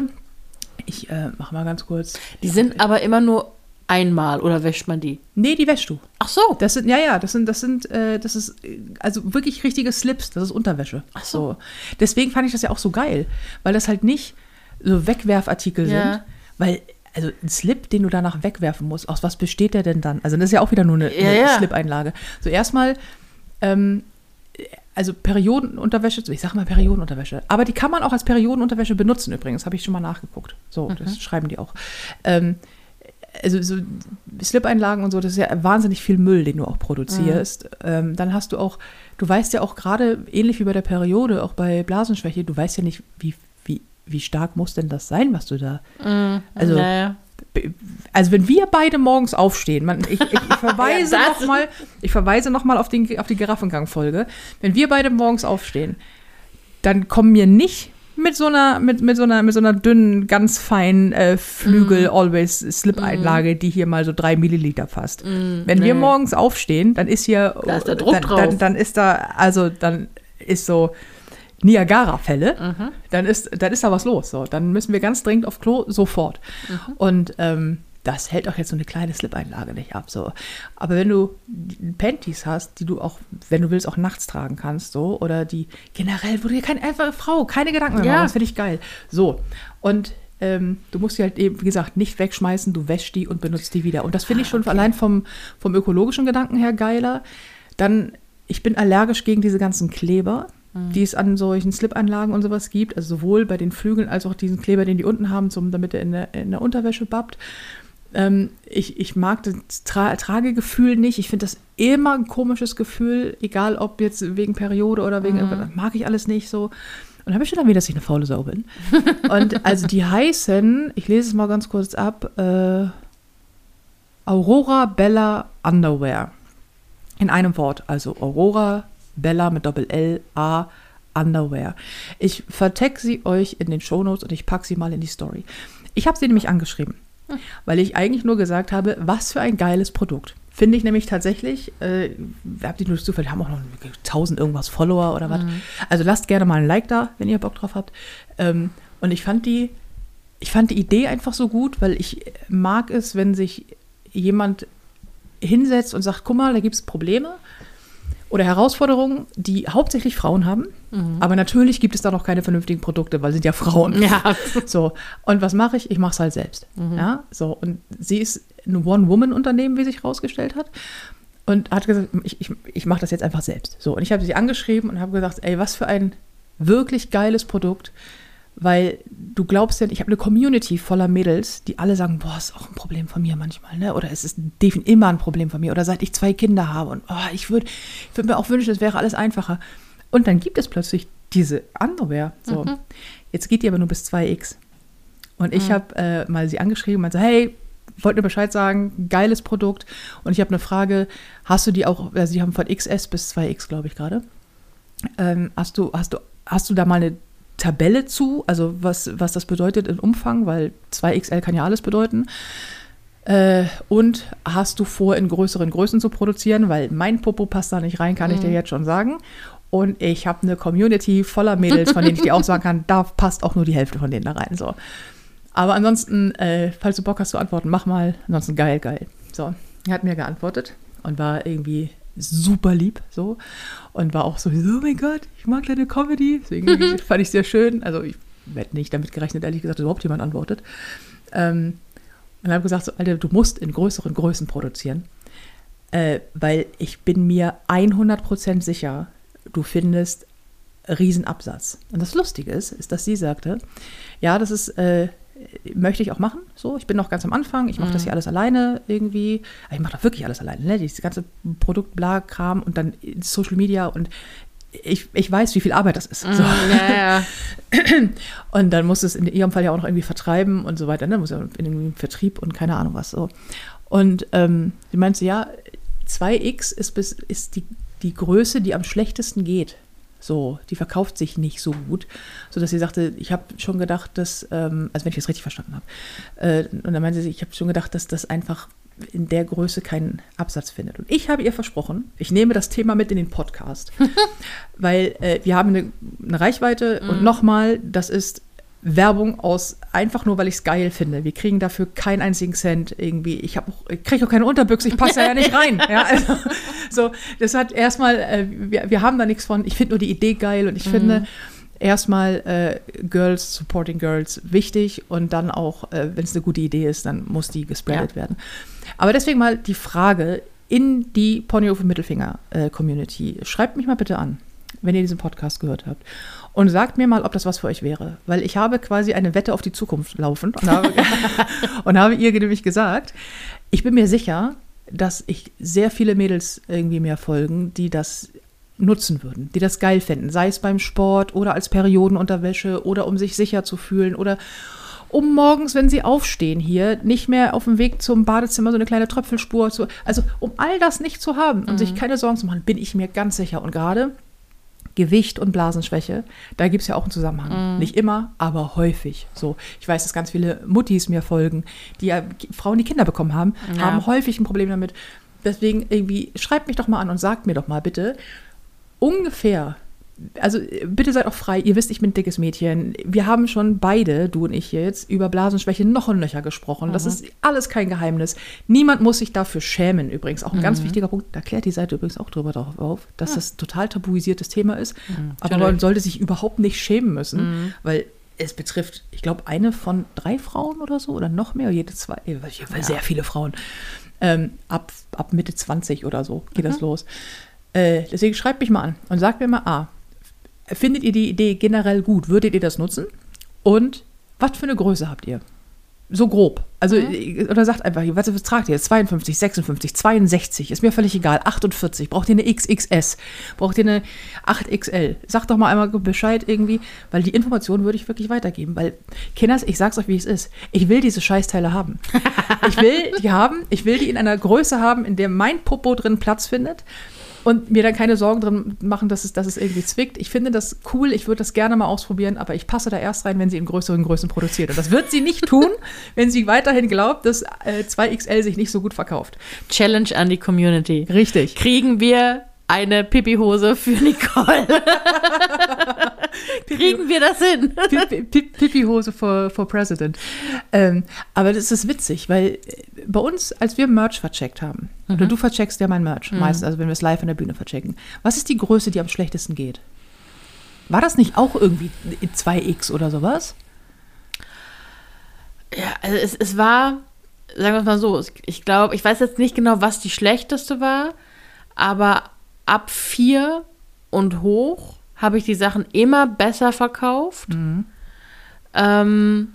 ich äh, mache mal ganz kurz. Die sind aber immer nur einmal, oder wäscht man die? Nee, die wäschst du. Ach so. Das sind, ja, ja, das sind, das sind, äh, das ist, also wirklich richtige Slips, das ist Unterwäsche. Ach so. so. Deswegen fand ich das ja auch so geil, weil das halt nicht so Wegwerfartikel ja. sind, weil, also ein Slip, den du danach wegwerfen musst, aus was besteht der denn dann? Also das ist ja auch wieder nur eine, ja, eine ja. Slip-Einlage. So erstmal, ähm, also Periodenunterwäsche, ich sag mal Periodenunterwäsche, aber die kann man auch als Periodenunterwäsche benutzen übrigens, habe ich schon mal nachgeguckt. So, mhm. das schreiben die auch. Ähm, Also so Slip-Einlagen und so, das ist ja wahnsinnig viel Müll, den du auch produzierst. Mhm. Ähm, dann hast du auch, du weißt ja auch gerade, ähnlich wie bei der Periode, auch bei Blasenschwäche, du weißt ja nicht, wie, wie, wie stark muss denn das sein, was du da, mhm. also, naja. also wenn wir beide morgens aufstehen, man, ich, ich, ich verweise ja, nochmal, ich verweise nochmal auf, den, auf die Giraffengang-Folge, wenn wir beide morgens aufstehen, dann komm mir nicht mit so einer, mit, mit so einer, mit so einer dünnen, ganz feinen äh, Flügel, mm. always Slip-Einlage, mm. die hier mal so drei Milliliter fasst. Mm, Wenn nee. wir morgens aufstehen, dann ist hier, da ist der Druck dann, drauf. Dann, dann ist da, also dann ist so Niagara-Fälle, mhm. dann ist, dann ist da was los. So. Dann müssen wir ganz dringend auf Klo, sofort. Mhm. Und ähm, das hält auch jetzt so eine kleine Slip-Einlage nicht ab. So. Aber wenn du Panties hast, die du auch, wenn du willst, auch nachts tragen kannst, so, oder die generell, wo du dir keine einfache Frau, keine Gedanken mehr ja. machst, das finde ich geil. So. Und ähm, du musst die halt eben, wie gesagt, nicht wegschmeißen, du wäschst die und benutzt die wieder. Und das finde ich schon okay. allein vom, vom ökologischen Gedanken her geiler. Dann, ich bin allergisch gegen diese ganzen Kleber, mhm. die es an solchen Slip-Einlagen und sowas gibt. Also sowohl bei den Flügeln als auch diesen Kleber, den die unten haben, zum, damit er in der, in der Unterwäsche babbt. Ähm, ich, ich mag das Tra- Tragegefühl nicht. Ich finde das immer ein komisches Gefühl, egal ob jetzt wegen Periode oder wegen, mhm. mag ich alles nicht so. Und habe ich schon erwähnt, dass ich eine faule Sau bin. Und also die heißen, ich lese es mal ganz kurz ab, äh, Aurora Bella Underwear. In einem Wort, also Aurora Bella mit Doppel-L, A, Underwear. Ich vertecke sie euch in den Shownotes und ich packe sie mal in die Story. Ich habe sie nämlich angeschrieben. Weil ich eigentlich nur gesagt habe, was für ein geiles Produkt. Finde ich nämlich tatsächlich, äh, habt ihr nur Zufall, die haben auch noch tausend irgendwas Follower oder was. Mhm. Also lasst gerne mal ein Like da, wenn ihr Bock drauf habt. Ähm, und ich fand die, ich fand die Idee einfach so gut, weil ich mag es, wenn sich jemand hinsetzt und sagt, guck mal, da gibt es Probleme oder Herausforderungen, die hauptsächlich Frauen haben. Mhm. Aber natürlich gibt es da noch keine vernünftigen Produkte, weil sie sind ja Frauen. Ja. So. Und was mache ich? Ich mache es halt selbst. Mhm. Ja, so. Und sie ist ein One-Woman-Unternehmen, wie sich herausgestellt hat. Und hat gesagt, ich, ich, ich mache das jetzt einfach selbst. So. Und ich habe sie angeschrieben und habe gesagt, ey, was für ein wirklich geiles Produkt. Weil du glaubst ja, ich habe eine Community voller Mädels, die alle sagen, boah, ist auch ein Problem von mir manchmal, ne? Oder es ist definitiv immer ein Problem von mir. Oder seit ich zwei Kinder habe. Und oh, ich würde ich würd mir auch wünschen, es wäre alles einfacher. Und dann gibt es plötzlich diese Underwear. So. Mhm. Jetzt geht die aber nur bis zwei X. Und ich mhm. habe äh, mal sie angeschrieben und meinte, hey, wollte mir Bescheid sagen, geiles Produkt. Und ich habe eine Frage, hast du die auch, also die haben von X S bis zwei X, glaube ich, gerade. Ähm, hast du, hast du, hast du da mal eine Tabelle zu, also was, was das bedeutet in Umfang, weil zwei X L kann ja alles bedeuten. Äh, und hast du vor, in größeren Größen zu produzieren, weil mein Popo passt da nicht rein, kann mhm. ich dir jetzt schon sagen. Und ich habe eine Community voller Mädels, von denen ich dir auch sagen kann, da passt auch nur die Hälfte von denen da rein. So. Aber ansonsten, äh, falls du Bock hast zu antworten, mach mal. Ansonsten geil, geil. So, er hat mir geantwortet und war irgendwie super lieb, so. Und war auch so, oh mein Gott, ich mag deine Comedy. Deswegen fand ich sehr schön. Also ich hätte nicht damit gerechnet, ehrlich gesagt, dass überhaupt jemand antwortet. Ähm, und habe gesagt, so, Alter, du musst in größeren Größen produzieren. Äh, weil ich bin mir hundert Prozent sicher, du findest Riesenabsatz. Und das Lustige ist, ist, dass sie sagte, ja, das ist, äh, möchte ich auch machen. So, ich bin noch ganz am Anfang. Ich mache mhm. das hier alles alleine irgendwie. Ich mache da wirklich alles alleine. Ne? Dieses ganze Produkt, bla, Kram und dann Social Media und ich, ich weiß, wie viel Arbeit das ist. Mhm, so. ja, ja. Und dann muss es in ihrem Fall ja auch noch irgendwie vertreiben und so weiter. Ne? Muss ja in den Vertrieb und keine Ahnung was. So. Und ähm, sie meinte, ja, zwei X ist, bis, ist die, die Größe, die am schlechtesten geht. So, die verkauft sich nicht so gut, sodass sie sagte, ich habe schon gedacht, dass, ähm, also wenn ich das richtig verstanden habe, äh, und dann meinte sie, ich habe schon gedacht, dass das einfach in der Größe keinen Absatz findet. Und ich habe ihr versprochen, ich nehme das Thema mit in den Podcast, weil äh, wir haben eine, eine Reichweite mhm. und nochmal, das ist Werbung aus, einfach nur, weil ich es geil finde. Wir kriegen dafür keinen einzigen Cent irgendwie. Ich, ich kriege auch keine Unterbüchse, ich passe ja nicht rein. Ja, also, so, das hat erstmal, äh, wir, wir haben da nichts von. Ich finde nur die Idee geil und ich mhm. finde erstmal äh, Girls, Supporting Girls wichtig und dann auch, äh, wenn es eine gute Idee ist, dann muss die gespreadet ja. werden. Aber deswegen mal die Frage in die Ponyhof-Mittelfinger-Community. Schreibt mich mal bitte an, wenn ihr diesen Podcast gehört habt. Und sagt mir mal, ob das was für euch wäre. Weil ich habe quasi eine Wette auf die Zukunft laufend und habe, und habe ihr nämlich gesagt, ich bin mir sicher, dass ich sehr viele Mädels irgendwie mehr folgen, die das nutzen würden, die das geil fänden. Sei es beim Sport oder als Periodenunterwäsche oder um sich sicher zu fühlen oder um morgens, wenn sie aufstehen hier, nicht mehr auf dem Weg zum Badezimmer so eine kleine Tröpfelspur zu, also um all das nicht zu haben und mhm. sich keine Sorgen zu machen, bin ich mir ganz sicher. Und gerade Gewicht und Blasenschwäche, da gibt es ja auch einen Zusammenhang. Mm. Nicht immer, aber häufig. So, ich weiß, dass ganz viele Muttis mir folgen, die ja Frauen, die Kinder bekommen haben, ja. haben häufig ein Problem damit. Deswegen irgendwie, schreibt mich doch mal an und sagt mir doch mal bitte, ungefähr, also bitte seid auch frei, ihr wisst, ich bin ein dickes Mädchen. Wir haben schon beide, du und ich jetzt, über Blasenschwäche noch und nöcher gesprochen. Mhm. Das ist alles kein Geheimnis. Niemand muss sich dafür schämen übrigens. Auch ein mhm. ganz wichtiger Punkt, da klärt die Seite übrigens auch drüber drauf auf, dass ja. das total tabuisiertes Thema ist. Mhm, aber man sollte sich überhaupt nicht schämen müssen, mhm. weil es betrifft, ich glaube, eine von drei Frauen oder so oder noch mehr, jede zwei, ja. sehr viele Frauen. Ähm, ab, ab Mitte zwanzig oder so geht mhm. das los. Äh, deswegen schreibt mich mal an und sagt mir mal, ah, findet ihr die Idee generell gut? Würdet ihr das nutzen? Und was für eine Größe habt ihr? So grob. Also, mhm. oder sagt einfach, was, was tragt ihr? zweiundfünfzig, sechsundfünfzig, zweiundsechzig, ist mir völlig egal. achtundvierzig, braucht ihr eine X X S? Braucht ihr eine acht X L? Sagt doch mal einmal Bescheid irgendwie, weil die Informationen würde ich wirklich weitergeben. Weil, Kinders, ich sag's euch, wie es ist. Ich will diese Scheißteile haben. Ich will die haben, ich will die in einer Größe haben, in der mein Popo drin Platz findet. Und mir dann keine Sorgen drin machen, dass es, dass es irgendwie zwickt. Ich finde das cool, ich würde das gerne mal ausprobieren, aber ich passe da erst rein, wenn sie in größeren Größen produziert. Und das wird sie nicht tun, wenn sie weiterhin glaubt, dass äh, zwei X L sich nicht so gut verkauft. Challenge an die Community. Richtig. Kriegen wir eine Pipi-Hose für Nicole? Kriegen wir das hin? Pipi-Hose for, for President. Ähm, aber das ist witzig, weil bei uns, als wir Merch vercheckt haben, mhm. oder du vercheckst ja mein Merch mhm. meistens, also wenn wir es live an der Bühne verchecken, was ist die Größe, die am schlechtesten geht? War das nicht auch irgendwie zwei X oder sowas? Ja, also es, es war, sagen wir es mal so, ich glaube, ich weiß jetzt nicht genau, was die schlechteste war, aber ab vier und hoch habe ich die Sachen immer besser verkauft. Mhm. Ähm,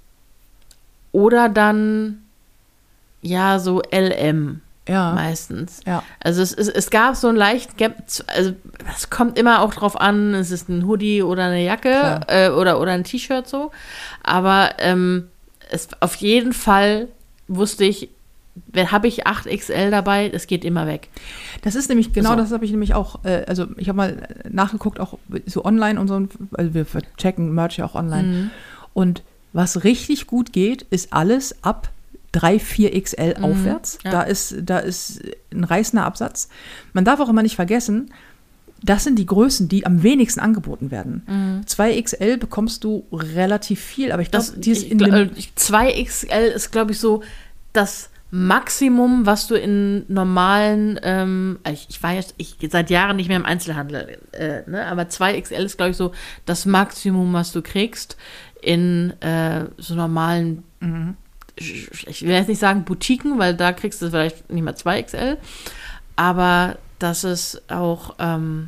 oder dann, ja, so L M ja. meistens. Ja. Also es, es, es gab so ein leicht Gap, also es kommt immer auch drauf an, es ist ein Hoodie oder eine Jacke äh, oder, oder ein T-Shirt so. Aber ähm, es, auf jeden Fall wusste ich, habe ich acht X L dabei, es geht immer weg. Das ist nämlich, genau so. Das habe ich nämlich auch, äh, also ich habe mal nachgeguckt, auch so online und so, also wir checken Merch ja auch online. Mhm. Und was richtig gut geht, ist alles ab drei, vier X L mhm. aufwärts. Ja. Da ist, da ist ein reißender Absatz. Man darf auch immer nicht vergessen, das sind die Größen, die am wenigsten angeboten werden. Mhm. zwei X L bekommst du relativ viel, aber ich glaube, zwei X L ist, glaube ich, so das Maximum, was du in normalen, ähm, ich, ich war jetzt ich, seit Jahren nicht mehr im Einzelhandel, äh, ne, aber zwei X L ist, glaube ich, so das Maximum, was du kriegst in äh, so normalen, mhm. ich will jetzt nicht sagen Boutiquen, weil da kriegst du vielleicht nicht mal zwei X L, aber das ist auch, ähm,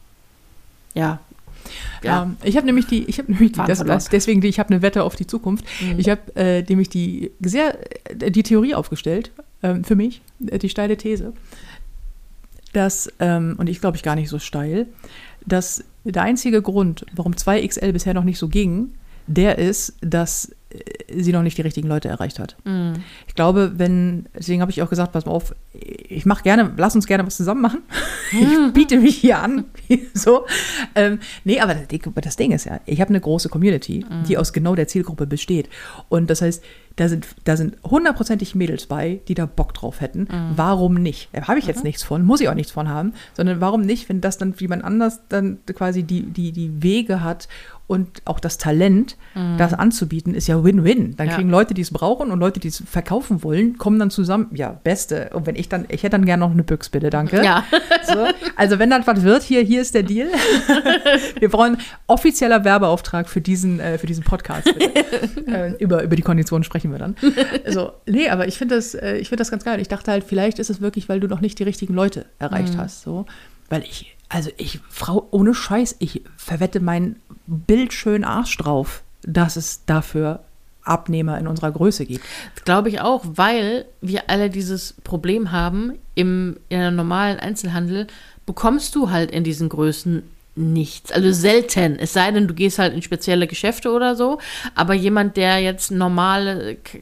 ja, Ja, ja, ich habe nämlich die, ich habe nämlich die, das, das, deswegen, ich habe eine Wette auf die Zukunft. Mhm. Ich habe äh, nämlich die sehr, die Theorie aufgestellt, ähm, für mich, die steile These, dass, ähm, und ich glaube ich gar nicht so steil, dass der einzige Grund, warum zwei X L bisher noch nicht so ging, der ist, dass sie noch nicht die richtigen Leute erreicht hat. Mm. Ich glaube, wenn, deswegen habe ich auch gesagt, pass mal auf, ich mache gerne, lass uns gerne was zusammen machen. Ich biete mich hier an. so. Ähm, nee, aber das Ding ist ja, ich habe eine große Community, mm. die aus genau der Zielgruppe besteht. Und das heißt, da sind, da sind hundertprozentig Mädels bei, die da Bock drauf hätten. Mm. Warum nicht? Da habe ich jetzt mhm. nichts von, muss ich auch nichts von haben, sondern warum nicht, wenn das dann jemand anders dann quasi die, die, die Wege hat und auch das Talent, mm. das anzubieten, ist ja Win-Win. Dann ja. kriegen Leute, die es brauchen und Leute, die es verkaufen wollen, kommen dann zusammen. Ja, Beste. Und wenn ich dann, ich hätte dann gerne noch eine Büchse, bitte, danke. Ja. So. Also wenn dann was wird, hier, hier ist der Deal. Wir brauchen offizieller Werbeauftrag für diesen, äh, für diesen Podcast. äh, über, über die Konditionen sprechen wir dann. Also, nee, aber ich finde das, äh, ich finde das ganz geil. Ich dachte halt, vielleicht ist es wirklich, weil du noch nicht die richtigen Leute erreicht mm. hast. So. Weil ich, also ich, Frau, ohne Scheiß, ich verwette meinen bildschönen Arsch drauf, dass es dafür Abnehmer in unserer Größe gibt. Das glaube ich auch, weil wir alle dieses Problem haben, im in einem normalen Einzelhandel bekommst du halt in diesen Größen nichts. Also selten, es sei denn, du gehst halt in spezielle Geschäfte oder so, aber jemand, der jetzt normale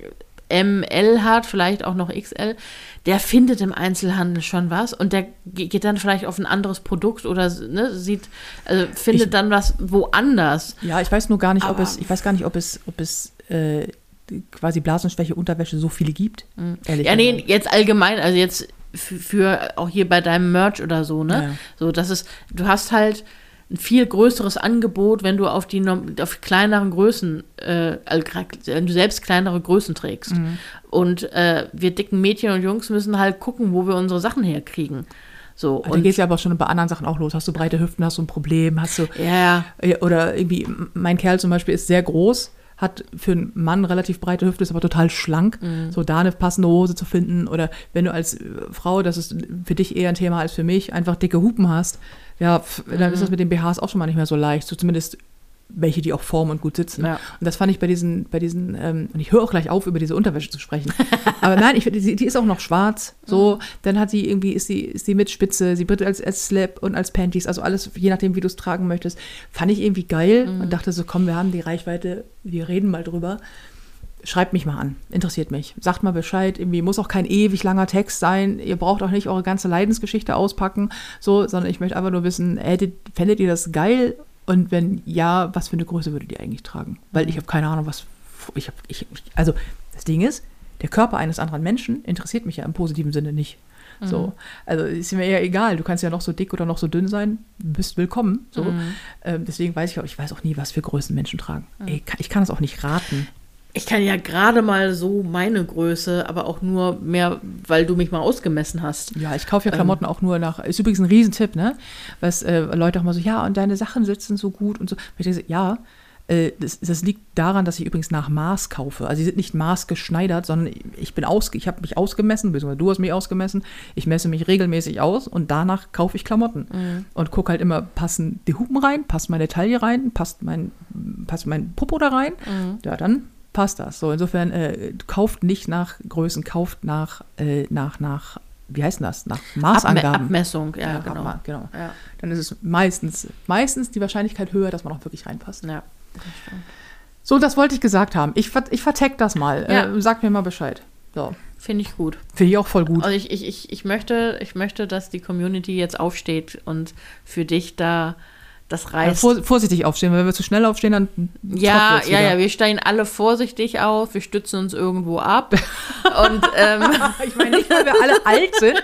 M L hat, vielleicht auch noch X L, der findet im Einzelhandel schon was und der geht dann vielleicht auf ein anderes Produkt oder ne, sieht, also findet ich, dann was woanders. Ja, ich weiß nur gar nicht, Aber, ob es, ich weiß gar nicht, ob es, ob es äh, quasi Blasenschwäche, Unterwäsche so viele gibt. Ehrlich ja, nee, jetzt allgemein, also jetzt für, für auch hier bei deinem Merch oder so, ne? Ja. So, das ist, du hast halt ein viel größeres Angebot, wenn du auf die auf kleineren Größen, äh, wenn du selbst kleinere Größen trägst. Mhm. Und äh, wir dicken Mädchen und Jungs müssen halt gucken, wo wir unsere Sachen herkriegen. So, da geht es ja aber schon bei anderen Sachen auch los. Hast du breite Hüften, hast du ein Problem, hast du ja. Oder irgendwie, mein Kerl zum Beispiel ist sehr groß, hat für einen Mann relativ breite Hüfte, ist aber total schlank. Mhm. So da eine passende Hose zu finden oder wenn du als Frau, das ist für dich eher ein Thema als für mich, einfach dicke Hupen hast, ja, dann mhm. ist das mit den B Hs auch schon mal nicht mehr so leicht. So zumindest welche, die auch formen und gut sitzen. Ja. Und das fand ich bei diesen, bei diesen, ähm, und ich höre auch gleich auf, über diese Unterwäsche zu sprechen. Aber nein, ich, die, die ist auch noch schwarz. So, mhm. dann hat sie irgendwie, ist sie, ist sie mit Spitze, sie wird als, als Slap und als Panties, also alles, je nachdem, wie du es tragen möchtest. Fand ich irgendwie geil mhm. und dachte so, komm, wir haben die Reichweite, wir reden mal drüber. Schreibt mich mal an, interessiert mich. Sagt mal Bescheid, irgendwie muss auch kein ewig langer Text sein. Ihr braucht auch nicht eure ganze Leidensgeschichte auspacken, so, sondern ich möchte einfach nur wissen, hättet, fändet ihr das geil? Und wenn ja, was für eine Größe würdet ihr eigentlich tragen? Weil ich habe keine Ahnung, was ich habe. Ich, also das Ding ist, der Körper eines anderen Menschen interessiert mich ja im positiven Sinne nicht. Mhm. So, also ist mir eher egal. Du kannst ja noch so dick oder noch so dünn sein, bist willkommen. So, mhm. ähm, deswegen weiß ich auch, ich weiß auch nie, was für Größen Menschen tragen. Mhm. Ey, ich kann es auch nicht raten. Ich kann ja gerade mal so meine Größe, aber auch nur mehr, weil du mich mal ausgemessen hast. Ja, ich kaufe ja Klamotten ähm. auch nur nach, ist übrigens ein Riesentipp, ne? Was äh, Leute auch mal so, ja, und deine Sachen sitzen so gut und so. Ich denke, ja, äh, das, das liegt daran, dass ich übrigens nach Maß kaufe. Also sie sind nicht maßgeschneidert, sondern ich bin aus, ich habe mich ausgemessen, beziehungsweise du hast mich ausgemessen. Ich messe mich regelmäßig aus und danach kaufe ich Klamotten. Mhm. Und gucke halt immer, passen die Hupen rein, passt meine Taille rein, passt mein, passt mein Popo da rein. Mhm. Ja, dann passt das. So, insofern äh, kauft nicht nach Größen, kauft nach, äh, nach, nach, wie heißt denn das? Nach Maßangaben. Abme- Abmessung, ja, ja genau. Abma- genau. Ja. Dann ist es meistens, meistens die Wahrscheinlichkeit höher, dass man auch wirklich reinpasst. Ja, das stimmt. So, das wollte ich gesagt haben. Ich, ich vertag das mal. Ja. Äh, sag mir mal Bescheid. So. Finde ich gut. Finde ich auch voll gut. Also ich, ich, ich, ich, möchte, ich möchte, dass die Community jetzt aufsteht und für dich da das reißt. Ja, vorsichtig aufstehen, wenn wir zu schnell aufstehen, dann ja, ja, ja, wir stehen alle vorsichtig auf, wir stützen uns irgendwo ab. Und ähm, ich meine nicht, weil wir alle alt sind,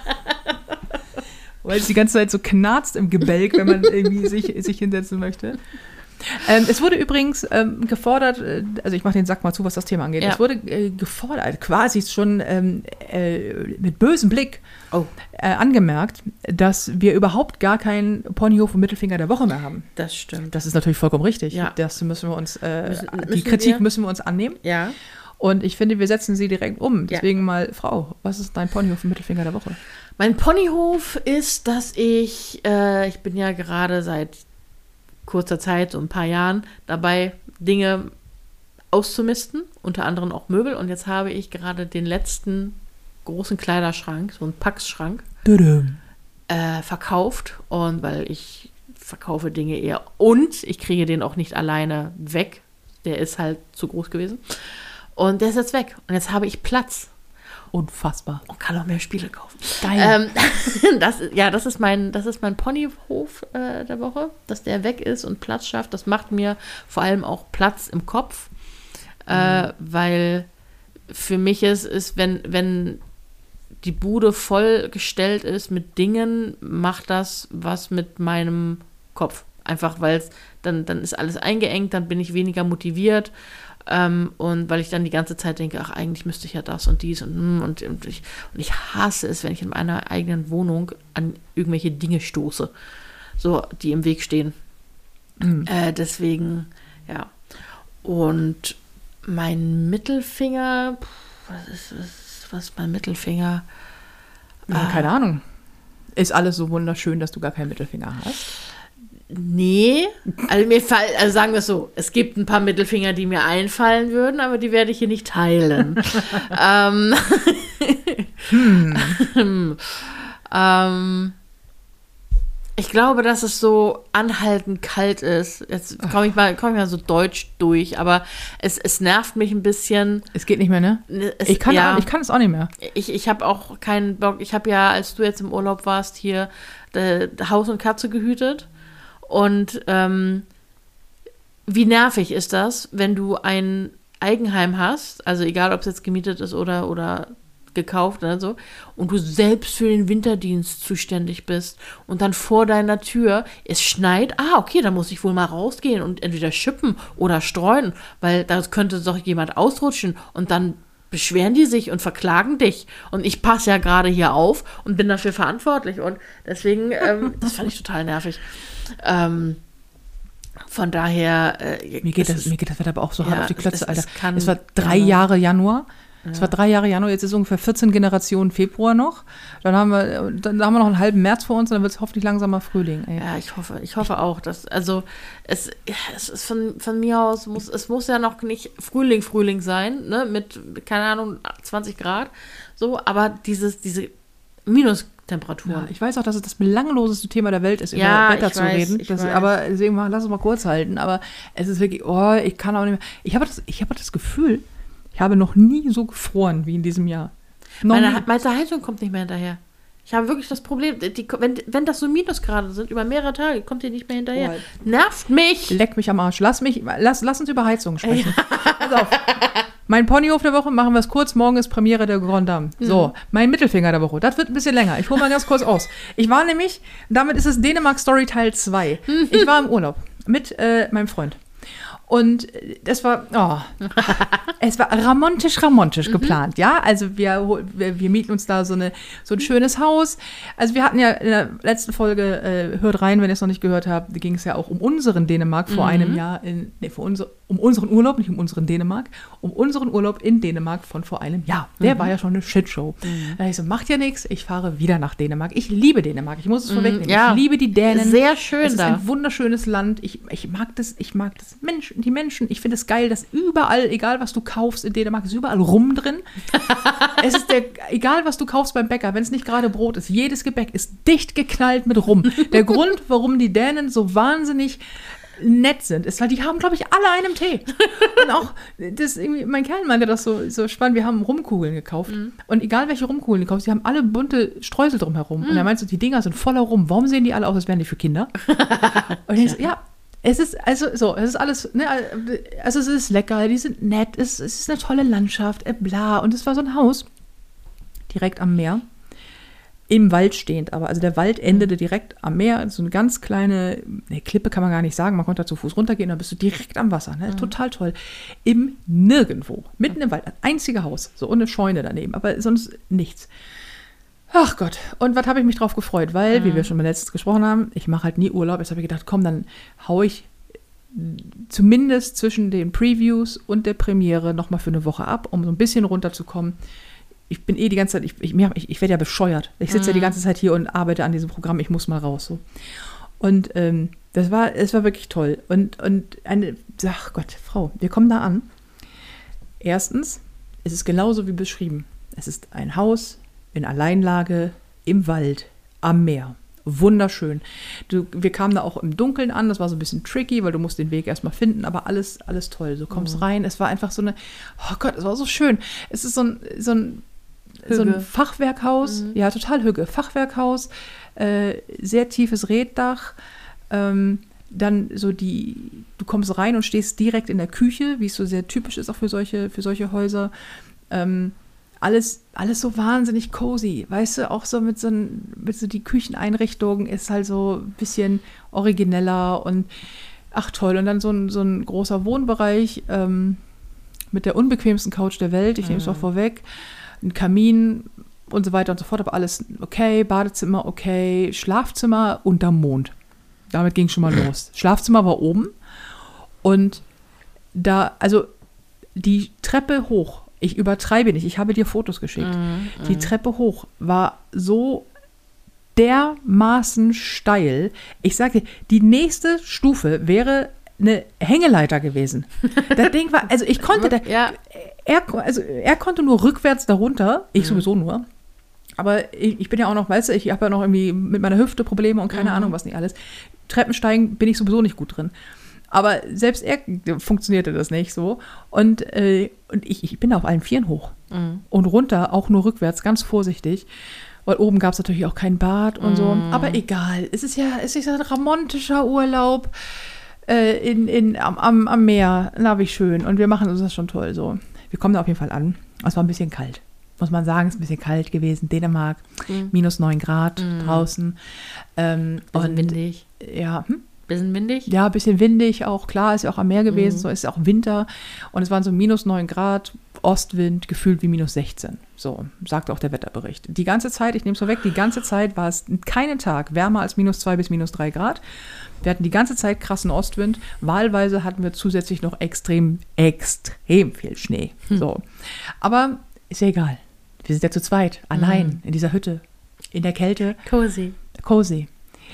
weil es die ganze Zeit so knarzt im Gebälk, wenn man irgendwie sich, sich hinsetzen möchte. Ähm, es wurde übrigens ähm, gefordert, äh, also ich mache den Sack mal zu, was das Thema angeht. Ja. Es wurde äh, gefordert, quasi schon ähm, äh, mit bösem Blick oh. äh, angemerkt, dass wir überhaupt gar keinen Ponyhof und Mittelfinger der Woche mehr haben. Das stimmt. Das ist natürlich vollkommen richtig. Ja. Das müssen wir uns, äh, müssen, die müssen Kritik wir? müssen wir uns annehmen. Ja. Und ich finde, wir setzen sie direkt um. Deswegen ja. mal, Frau, was ist dein Ponyhof und Mittelfinger der Woche? Mein Ponyhof ist, dass ich, äh, ich bin ja gerade seit kurzer Zeit, so ein paar Jahren, dabei Dinge auszumisten, unter anderem auch Möbel. Und jetzt habe ich gerade den letzten großen Kleiderschrank, so einen Packschrank, äh, verkauft. Und weil ich verkaufe Dinge eher und ich kriege den auch nicht alleine weg. Der ist halt zu groß gewesen. Und der ist jetzt weg. Und jetzt habe ich Platz. Unfassbar. Und kann auch mehr Spiele kaufen. Geil. Ähm, das, ja, das ist mein, das ist mein Ponyhof äh, der Woche, dass der weg ist und Platz schafft. Das macht mir vor allem auch Platz im Kopf, mhm. äh, weil für mich ist, ist wenn, wenn die Bude vollgestellt ist mit Dingen, macht das was mit meinem Kopf. Einfach, weil es dann, dann ist alles eingeengt, dann bin ich weniger motiviert. Ähm, und weil ich dann die ganze Zeit denke, ach, eigentlich müsste ich ja das und dies und und, und, ich, und ich hasse es, wenn ich in meiner eigenen Wohnung an irgendwelche Dinge stoße, so, die im Weg stehen. Mhm. Äh, deswegen, ja. Und mein Mittelfinger, was ist, was, was ist mein Mittelfinger? Ja, keine ah. Ahnung. Ist alles so wunderschön, dass du gar keinen Mittelfinger hast? Nee, also mir fall, also sagen wir es so, es gibt ein paar Mittelfinger, die mir einfallen würden, aber die werde ich hier nicht teilen. ähm, hm. ähm, Ich glaube, dass es so anhaltend kalt ist. Jetzt komme ich mal, komm ich mal so deutsch durch, aber es, es nervt mich ein bisschen. Es geht nicht mehr, ne? Es, ich, kann ja, auch, ich kann es auch nicht mehr. Ich, ich habe auch keinen Bock. Ich habe ja, als du jetzt im Urlaub warst, hier äh, Haus und Katze gehütet. Und ähm, wie nervig ist das, wenn du ein Eigenheim hast, also egal, ob es jetzt gemietet ist oder, oder gekauft oder so, und du selbst für den Winterdienst zuständig bist und dann vor deiner Tür, es schneit, ah, okay, dann muss ich wohl mal rausgehen und entweder schippen oder streuen, weil da könnte doch jemand ausrutschen und dann beschweren die sich und verklagen dich und ich passe ja gerade hier auf und bin dafür verantwortlich und deswegen, ähm, das fand ich total nervig. Ähm, von daher, äh, mir, geht das, das, mir geht das Wetter aber auch so ja, hart auf die Klötze, Alter. Es, kann, es war drei ja. Jahre Januar. Ja. Es war drei Jahre Januar, jetzt ist ungefähr vierzehn Generationen Februar noch. Dann haben wir, dann haben wir noch einen halben März vor uns und dann wird es hoffentlich langsam mal Frühling. Ey. Ja, ich hoffe, ich hoffe auch, dass, also es, es ist von, von mir aus, muss, es muss ja noch nicht Frühling, Frühling sein, ne, mit, keine Ahnung, zwanzig Grad, so, aber dieses, diese Minustemperaturen. Ja, ich weiß auch, dass es das belangloseste Thema der Welt ist, ja, über Wetter zu weiß, reden. Das, aber deswegen mal, lass uns mal kurz halten. Aber es ist wirklich, oh, ich kann auch nicht mehr. Ich habe das, ich habe das Gefühl, ich habe noch nie so gefroren wie in diesem Jahr. Noch meine, nie. meine Heizung kommt nicht mehr hinterher. Ich habe wirklich das Problem, die, wenn, wenn das so Minusgrade sind, über mehrere Tage, kommt die nicht mehr hinterher. Oh, nervt mich! Leck mich am Arsch. Lass, mich, lass, lass uns über Heizung sprechen. Pass auf. Mein Ponyhof der Woche, machen wir es kurz. Morgen ist Premiere der Grand Dame. Mhm. So, mein Mittelfinger der Woche. Das wird ein bisschen länger. Ich hole mal ganz kurz aus. Ich war nämlich, damit ist es Dänemark Story Teil zwei. Ich war im Urlaub mit äh, meinem Freund. Und das war, oh, es war ramontisch, ramontisch mhm. geplant, ja. Also wir, wir, wir mieten uns da so, eine, so ein schönes Haus. Also wir hatten ja in der letzten Folge, äh, hört rein, wenn ihr es noch nicht gehört habt, ging es ja auch um unseren Dänemark vor mhm. einem Jahr, in, nee, für unser, um unseren Urlaub, nicht um unseren Dänemark, um unseren Urlaub in Dänemark von vor einem Jahr. Der mhm. war ja schon eine Shitshow. Mhm. Da ich so, macht ja nichts, ich fahre wieder nach Dänemark. Ich liebe Dänemark, ich muss es mhm. vorwegnehmen. Ja. Ich liebe die Dänen. Sehr schön es ist da. ein wunderschönes Land. Ich, ich mag das, ich mag das Menschen, die Menschen. Ich finde es geil, dass überall, egal was du kaufst in Dänemark, ist überall Rum drin. Es ist der, egal was du kaufst beim Bäcker, wenn es nicht gerade Brot ist, jedes Gebäck ist dicht geknallt mit Rum. Der Grund, warum die Dänen so wahnsinnig nett sind, ist, weil die haben, glaube ich, alle einen Tee. Und auch, das irgendwie, mein Kerl meinte das so, so spannend, wir haben Rumkugeln gekauft. Mhm. Und egal welche Rumkugeln du kaufst, die haben alle bunte Streusel drumherum. Mhm. Und er meinte so, die Dinger sind voller Rum. Warum sehen die alle aus, als wären die für Kinder? Und ich so, ja, es ist, also, so, es ist alles, ne, also es ist lecker, die sind nett, es, es ist eine tolle Landschaft, äh, bla. Und es war so ein Haus, direkt am Meer. Im Wald stehend, aber also der Wald endete direkt am Meer, so eine ganz kleine, ne, Klippe kann man gar nicht sagen, man konnte da zu Fuß runtergehen, dann bist du direkt am Wasser, ne? Mhm. Total toll. Im Nirgendwo, mitten im Wald, ein einziger Haus, so ohne Scheune daneben, aber sonst nichts. Ach Gott, und was habe ich mich drauf gefreut, weil, mhm. wie wir schon mal letztens gesprochen haben, ich mache halt nie Urlaub, jetzt habe ich gedacht, komm, dann hau ich zumindest zwischen den Previews und der Premiere nochmal für eine Woche ab, um so ein bisschen runterzukommen. Ich bin eh die ganze Zeit, ich, ich, ich, ich werde ja bescheuert. Ich sitze mhm. ja die ganze Zeit hier und arbeite an diesem Programm, ich muss mal raus. So. Und ähm, das war, es war wirklich toll. Und, und eine, ach Gott, Frau, wir kommen da an. Erstens, es ist genauso wie beschrieben. Es ist ein Haus in Alleinlage im Wald am Meer. Wunderschön. Du, wir kamen da auch im Dunkeln an, das war so ein bisschen tricky, weil du musst den Weg erstmal finden, aber alles, alles toll. Du kommst mhm. rein, es war einfach so eine, oh Gott, es war so schön. Es ist so ein, so ein So ein Fachwerkhaus, mhm. ja, total Hügge. Fachwerkhaus, äh, sehr tiefes Reetdach, ähm, dann so die, du kommst rein und stehst direkt in der Küche, wie es so sehr typisch ist auch für solche, für solche Häuser. Ähm, alles, alles so wahnsinnig cozy, weißt du, auch so mit so, ein, mit so die Kücheneinrichtung ist halt so ein bisschen origineller und ach toll. Und dann so ein, so ein großer Wohnbereich ähm, mit der unbequemsten Couch der Welt, ich mhm. nehme es auch vorweg. Ein Kamin und so weiter und so fort, aber alles okay, Badezimmer okay, Schlafzimmer unterm Mond. Damit ging es schon mal los. Schlafzimmer war oben und da, also die Treppe hoch, ich übertreibe nicht, ich habe dir Fotos geschickt, mm, mm. die Treppe hoch war so dermaßen steil. Ich sage dir, die nächste Stufe wäre eine Hängeleiter gewesen. Das Ding war, also ich konnte da, ja. er, also er konnte nur rückwärts darunter, ich mhm. sowieso nur. Aber ich, ich bin ja auch noch, weißt du, ich habe ja noch irgendwie mit meiner Hüfte Probleme und keine mhm. Ahnung, was nicht alles. Treppensteigen bin ich sowieso nicht gut drin. Aber selbst er funktionierte das nicht so. Und, äh, und ich, ich bin da auf allen Vieren hoch. Mhm. Und runter, auch nur rückwärts, ganz vorsichtig. Weil oben gab es natürlich auch kein Bad und mhm. so. Aber egal, es ist ja, es ist ja ein romantischer Urlaub äh, in, in, am, am, am Meer. Na, wie schön. Und wir machen uns das schon toll so. Wir kommen da auf jeden Fall an. Es war ein bisschen kalt. Muss man sagen, es ist ein bisschen kalt gewesen. Dänemark, mhm. minus neun Grad mhm. draußen. Ähm, bisschen und, windig. Ja, hm? Bisschen windig? Ja, ein bisschen windig auch. Klar, ist ja auch am Meer gewesen. Mhm. So ist auch Winter. Und es waren so minus neun Grad, Ostwind, gefühlt wie minus sechzehn. So, sagt auch der Wetterbericht. Die ganze Zeit, ich nehme es vorweg, die ganze Zeit war es keinen Tag wärmer als minus zwei bis minus drei Grad. Wir hatten die ganze Zeit krassen Ostwind. Wahlweise hatten wir zusätzlich noch extrem, extrem viel Schnee. Hm. So. Aber ist ja egal. Wir sind ja zu zweit, allein, mhm. in dieser Hütte, in der Kälte. Cozy. Cozy.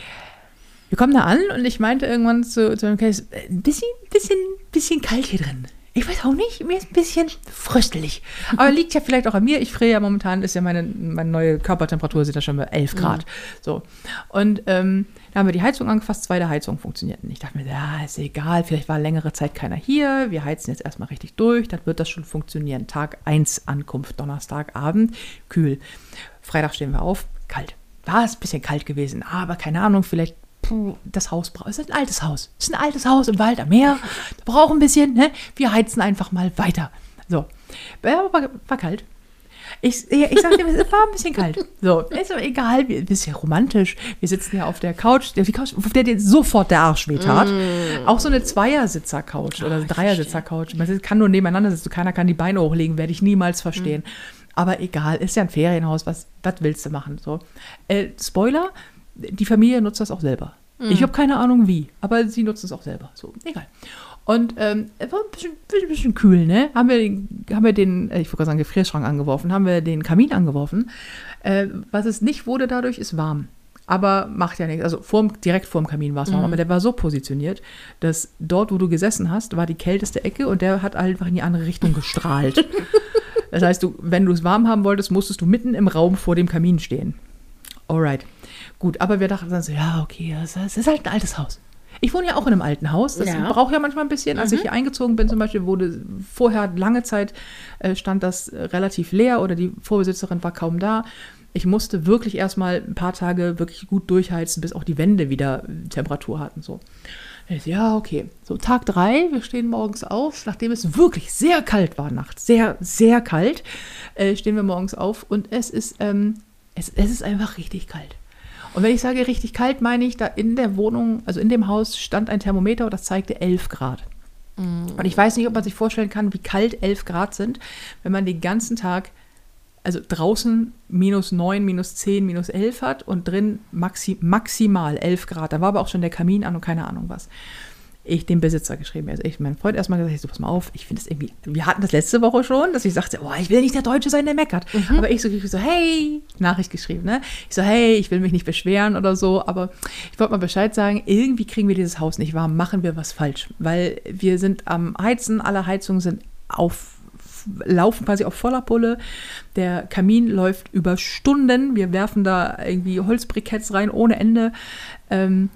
Wir kommen da an und ich meinte irgendwann zu, zu meinem Case, ein bisschen, bisschen, bisschen kalt hier drin. Ich weiß auch nicht, mir ist ein bisschen fröstelig. Aber liegt ja vielleicht auch an mir. Ich friere ja momentan, ist ja meine, meine neue Körpertemperatur, sind da schon bei elf Grad. Mhm. So. Und ähm, da haben wir die Heizung angefasst, zwei der Heizungen funktionierten. Ich dachte mir, ja, ist egal, vielleicht war längere Zeit keiner hier. Wir heizen jetzt erstmal richtig durch, dann wird das schon funktionieren. Tag eins Ankunft, Donnerstagabend, kühl. Freitag stehen wir auf, kalt. War es ein bisschen kalt gewesen, aber keine Ahnung, vielleicht puh, das Haus braucht. Es ist ein altes Haus. Es ist ein altes Haus im Wald am Meer. Da braucht ein bisschen, ne? Wir heizen einfach mal weiter. So. War, war kalt. Ich, ich sag dir, es war ein bisschen kalt. So, ist aber egal, wir, wir sind ja romantisch. Wir sitzen ja auf der Couch, die Couch, auf der dir sofort der Arsch wehtat. Mm. Auch so eine Zweiersitzer-Couch oder Dreiersitzer-Couch. Man kann nur nebeneinander sitzen, keiner kann die Beine hochlegen, werde ich niemals verstehen. Mm. Aber egal, ist ja ein Ferienhaus, was, was willst du machen? So. Äh, Spoiler, die Familie nutzt das auch selber. Mm. Ich habe keine Ahnung wie, aber sie nutzt es auch selber. So, egal. Und ähm, es war ein bisschen, bisschen, bisschen kühl, ne? Haben wir den, haben wir den ich wollte gerade sagen, Gefrierschrank angeworfen, haben wir den Kamin angeworfen. Äh, was es nicht wurde dadurch, ist warm. Aber macht ja nichts. Also vorm, direkt vorm Kamin war es warm, mhm. aber der war so positioniert, dass dort, wo du gesessen hast, war die kälteste Ecke und der hat einfach in die andere Richtung gestrahlt. Das heißt, du, wenn du es warm haben wolltest, musstest du mitten im Raum vor dem Kamin stehen. Alright. Gut, aber wir dachten dann so, ja, okay, das ist halt ein altes Haus. Ich wohne ja auch in einem alten Haus, das ja. braucht ja manchmal ein bisschen. Als mhm. ich hier eingezogen bin zum Beispiel, wurde vorher lange Zeit, äh, stand das relativ leer oder die Vorbesitzerin war kaum da. Ich musste wirklich erstmal ein paar Tage wirklich gut durchheizen, bis auch die Wände wieder Temperatur hatten. So. Ich so, ja, okay. So, Tag drei, wir stehen morgens auf, nachdem es wirklich sehr kalt war nachts, sehr, sehr kalt, äh, stehen wir morgens auf und es ist, ähm, es, es ist einfach richtig kalt. Und wenn ich sage richtig kalt, meine ich, da in der Wohnung, also in dem Haus, stand ein Thermometer und das zeigte elf Grad. Mm. Und ich weiß nicht, ob man sich vorstellen kann, wie kalt elf Grad sind, wenn man den ganzen Tag, also draußen minus neun, minus zehn, minus elf hat und drin maxi, maximal elf Grad. Da war aber auch schon der Kamin an und keine Ahnung was. Ich dem Besitzer geschrieben, also ich meinen Freund erstmal gesagt, ich so, pass mal auf, ich finde es irgendwie, wir hatten das letzte Woche schon, dass ich sagte, oh, ich will nicht der Deutsche sein, der meckert. Mhm. Aber ich so, ich so, hey, Nachricht geschrieben, ne? Ich so, hey, ich will mich nicht beschweren oder so, aber ich wollte mal Bescheid sagen, irgendwie kriegen wir dieses Haus nicht warm, machen wir was falsch, weil wir sind am Heizen, alle Heizungen sind auf, laufen quasi auf voller Pulle, der Kamin läuft über Stunden, wir werfen da irgendwie Holzbriketts rein ohne Ende, ähm,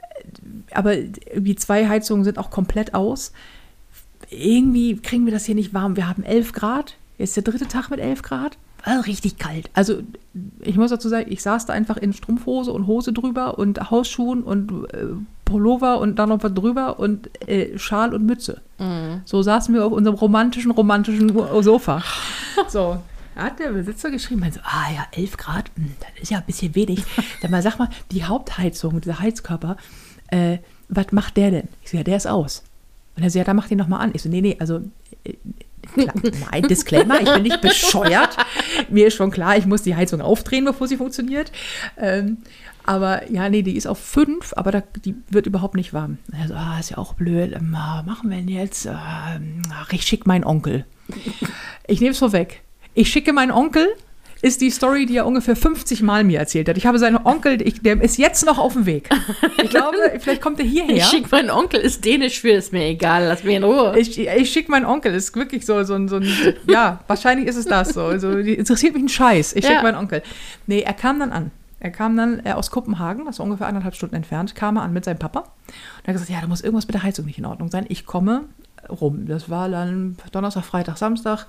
aber irgendwie zwei Heizungen sind auch komplett aus. Irgendwie kriegen wir das hier nicht warm. Wir haben elf Grad. Jetzt der dritte Tag mit elf Grad. Also richtig kalt. Also ich muss dazu sagen, ich saß da einfach in Strumpfhose und Hose drüber und Hausschuhen und äh, Pullover und dann noch was drüber und äh, Schal und Mütze. Mhm. So saßen wir auf unserem romantischen, romantischen Sofa. So. Da hat der Besitzer geschrieben, so, ah ja, elf Grad, das ist ja ein bisschen wenig. Dann mal, sag mal, die Hauptheizung, dieser Heizkörper, äh, was macht der denn? Ich so, ja, der ist aus. Und er so, ja, dann mach den nochmal an. Ich so, nee, nee, also, äh, klar, nein, Disclaimer, ich bin nicht bescheuert. Mir ist schon klar, ich muss die Heizung aufdrehen, bevor sie funktioniert. Ähm, aber ja, nee, die ist auf fünf, aber da, die wird überhaupt nicht warm. Er so, ah, ist ja auch blöd, ähm, machen wir denn jetzt? Ach, ich schicke meinen Onkel. Ich nehme es vorweg. Ich schicke meinen Onkel, ist die Story, die er ungefähr fünfzig Mal mir erzählt hat. Ich habe seinen Onkel, ich, der ist jetzt noch auf dem Weg. Ich glaube, vielleicht kommt er hierher. Ich schicke meinen Onkel, ist dänisch für, ist mir egal, lass mich in Ruhe. Ich, ich schicke meinen Onkel, ist wirklich so, so, so ein, ja, wahrscheinlich ist es das so. Also, die interessiert mich ein Scheiß. Ich schicke Ja. meinen Onkel. Nee, er kam dann an. Er kam dann äh, aus Kopenhagen, das war ungefähr eineinhalb Stunden entfernt, kam er an mit seinem Papa. Und er hat gesagt, ja, da muss irgendwas mit der Heizung nicht in Ordnung sein. Ich komme rum. Das war dann Donnerstag, Freitag, Samstag.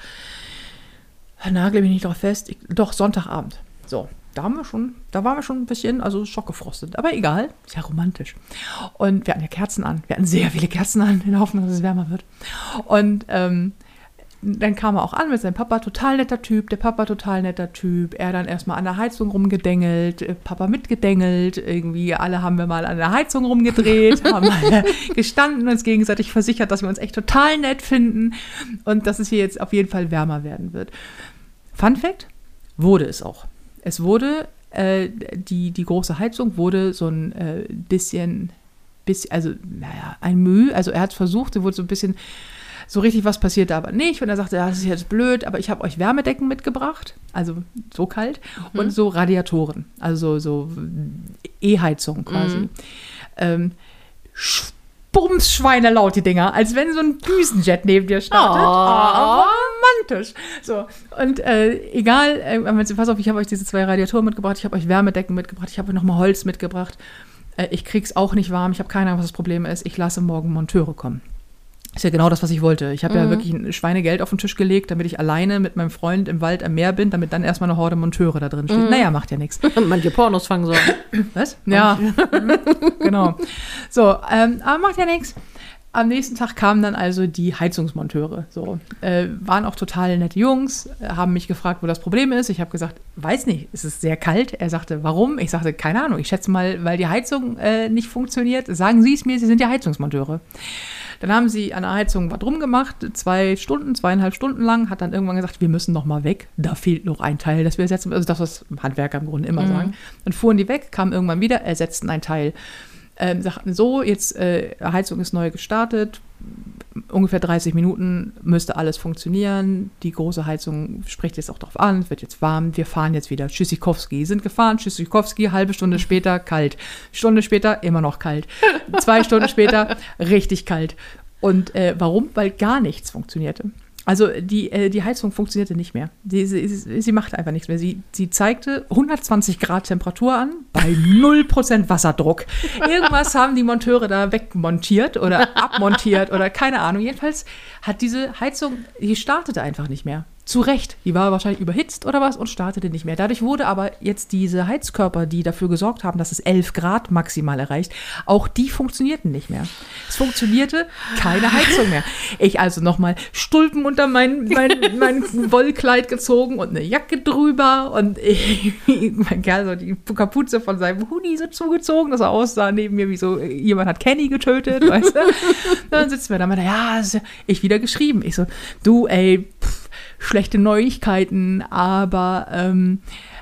Nagel mich nicht drauf fest. Ich, doch, Sonntagabend. So, da haben wir schon, da waren wir schon ein bisschen, also schockgefrostet. Aber egal, ist ja romantisch. Und wir hatten ja Kerzen an. Wir hatten sehr viele Kerzen an, in der Hoffnung, dass es wärmer wird. Und ähm, dann kam er auch an mit seinem Papa, total netter Typ, der Papa total netter Typ. Er dann erstmal an der Heizung rumgedengelt, Papa mitgedengelt, irgendwie alle haben wir mal an der Heizung rumgedreht, haben mal gestanden, uns gegenseitig versichert, dass wir uns echt total nett finden und dass es hier jetzt auf jeden Fall wärmer werden wird. Fun Fact, wurde es auch. Es wurde, äh, die, die große Heizung wurde so ein äh, bisschen, bisschen, also naja, ein Mühe, also er hat es versucht, sie wurde so ein bisschen, so richtig was passiert da aber nicht. Und er sagte, ja, das ist jetzt blöd, aber ich habe euch Wärmedecken mitgebracht, also so kalt, mhm. und so Radiatoren, also so, so E-Heizung quasi. Mhm. Ähm, Bums Schweinelaut, die Dinger, als wenn so ein Düsenjet neben dir startet. Oh. Oh, romantisch. So, und äh, egal, äh, pass auf, ich habe euch diese zwei Radiatoren mitgebracht, ich habe euch Wärmedecken mitgebracht, ich habe euch nochmal Holz mitgebracht. Äh, ich krieg's auch nicht warm, ich habe keine Ahnung, was das Problem ist. Ich lasse morgen Monteure kommen. Ist ja genau das, was ich wollte. Ich habe mhm. ja wirklich ein Schweinegeld auf den Tisch gelegt, damit ich alleine mit meinem Freund im Wald am Meer bin, damit dann erstmal eine Horde Monteure da drin steht. Mhm. Naja, macht ja nichts. Manche Pornos fangen so an. Was? Ja, genau. So, ähm, aber macht ja nichts. Am nächsten Tag kamen dann also die Heizungsmonteure. So, äh, waren auch total nette Jungs, äh, haben mich gefragt, wo das Problem ist. Ich habe gesagt, weiß nicht, es ist sehr kalt. Er sagte, warum? Ich sagte, keine Ahnung. Ich schätze mal, weil die Heizung äh, nicht funktioniert. Sagen Sie es mir, Sie sind ja Heizungsmonteure. Dann haben sie an der Heizung was rumgemacht, zwei Stunden, zweieinhalb Stunden lang, hat dann irgendwann gesagt, wir müssen noch mal weg, da fehlt noch ein Teil, das wir ersetzen, also das, was Handwerker im Grunde immer mhm. sagen. Dann fuhren die weg, kamen irgendwann wieder, ersetzten ein Teil. Ähm, sagten so, jetzt äh, Heizung ist neu gestartet, ungefähr dreißig Minuten müsste alles funktionieren, die große Heizung spricht jetzt auch drauf an, es wird jetzt warm, wir fahren jetzt wieder, Tschüssikowski, sind gefahren, Tschüssikowski, halbe Stunde später kalt, Stunde später immer noch kalt, zwei Stunden später richtig kalt. Und äh, warum? Weil gar nichts funktionierte. Also die, äh, die Heizung funktionierte nicht mehr. Sie, sie, sie machte einfach nichts mehr. Sie, sie zeigte hundertzwanzig Grad Temperatur an, bei null Prozent Wasserdruck. Irgendwas haben die Monteure da wegmontiert oder abmontiert oder keine Ahnung. Jedenfalls hat diese Heizung, die startete einfach nicht mehr. Zu Recht. Die war wahrscheinlich überhitzt oder was und startete nicht mehr. Dadurch wurde aber jetzt diese Heizkörper, die dafür gesorgt haben, dass es elf Grad maximal erreicht, auch die funktionierten nicht mehr. Es funktionierte keine Heizung mehr. Ich also nochmal Stulpen unter mein, mein, mein Wollkleid gezogen und eine Jacke drüber und ich, mein Kerl so die Kapuze von seinem Hoodie so zugezogen, dass er aussah neben mir wie so, jemand hat Kenny getötet, weißt du? Dann sitzen wir da und ja, ich wieder geschrieben. Ich so, du ey, pff, schlechte Neuigkeiten, aber ähm,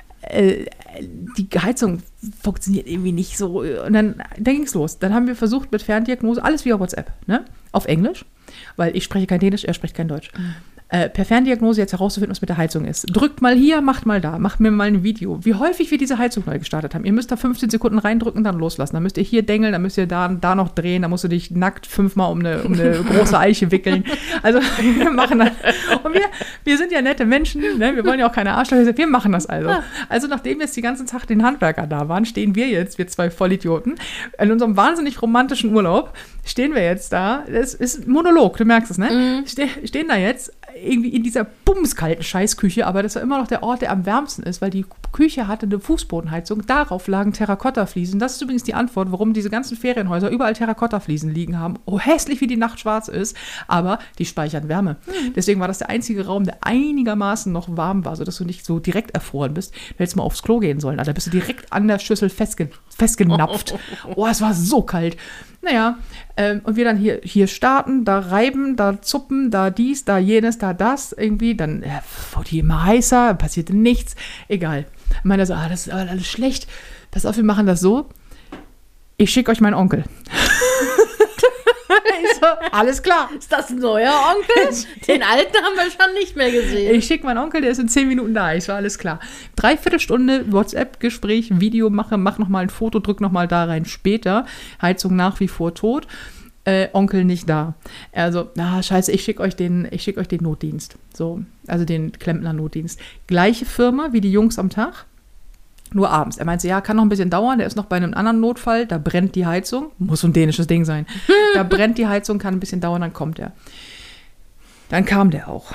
äh, die Heizung funktioniert irgendwie nicht so. Und dann, dann ging es los. Dann haben wir versucht mit Ferndiagnose, alles via WhatsApp, ne? Auf Englisch, weil ich spreche kein Dänisch, er spricht kein Deutsch. Mhm. Äh, per Ferndiagnose jetzt herauszufinden, was mit der Heizung ist. Drückt mal hier, macht mal da, macht mir mal ein Video. Wie häufig wir diese Heizung neu gestartet haben. Ihr müsst da fünfzehn Sekunden reindrücken, dann loslassen. Dann müsst ihr hier dengeln, dann müsst ihr da, da noch drehen, dann musst du dich nackt fünfmal um eine, um eine große Eiche wickeln. Also wir machen das. Und wir, wir sind ja nette Menschen, ne? Wir wollen ja auch keine Arschlöcher, wir machen das also. Also nachdem jetzt die ganzen Tag den Handwerker da waren, stehen wir jetzt, wir zwei Vollidioten, in unserem wahnsinnig romantischen Urlaub, stehen wir jetzt da. Das ist Monolog, du merkst es, ne? Mhm. Ste- stehen da jetzt irgendwie in dieser bumskalten Scheißküche, aber das war immer noch der Ort, der am wärmsten ist, weil die Küche hatte eine Fußbodenheizung, darauf lagen Terrakottafliesen. Das ist übrigens die Antwort, warum diese ganzen Ferienhäuser überall Terrakottafliesen liegen haben. Oh, hässlich wie die Nacht schwarz ist, aber die speichern Wärme. Mhm. Deswegen war das der einzige Raum, der einigermaßen noch warm war, sodass du nicht so direkt erfroren bist. Du hättest mal aufs Klo gehen sollen, Alter. Bist du direkt an der Schüssel festge- festgenapft. Oh, es war so kalt. Naja, ähm, und wir dann hier, hier starten, da reiben, da zuppen, da dies, da jenes, da das irgendwie, dann äh, wurde die immer heißer, passierte nichts, egal. Ich meine so, ah, das ist alles schlecht, pass auf, wir machen das so, ich schicke euch meinen Onkel. Ich so, alles klar. Ist das ein neuer Onkel? Den alten haben wir schon nicht mehr gesehen. Ich schicke meinen Onkel, der ist in zehn Minuten da. Ich so, alles klar. Dreiviertel Stunde WhatsApp-Gespräch, Video mache, mach nochmal ein Foto, drück nochmal da rein später. Heizung nach wie vor tot. Äh, Onkel nicht da. Also, na, scheiße, ich schicke euch den, ich schicke euch den Notdienst. So, also den Klempner-Notdienst. Gleiche Firma wie die Jungs am Tag. Nur abends. Er meinte, ja, kann noch ein bisschen dauern, der ist noch bei einem anderen Notfall, da brennt die Heizung. Muss ein dänisches Ding sein. Da brennt die Heizung, kann ein bisschen dauern, dann kommt er. Dann kam der auch.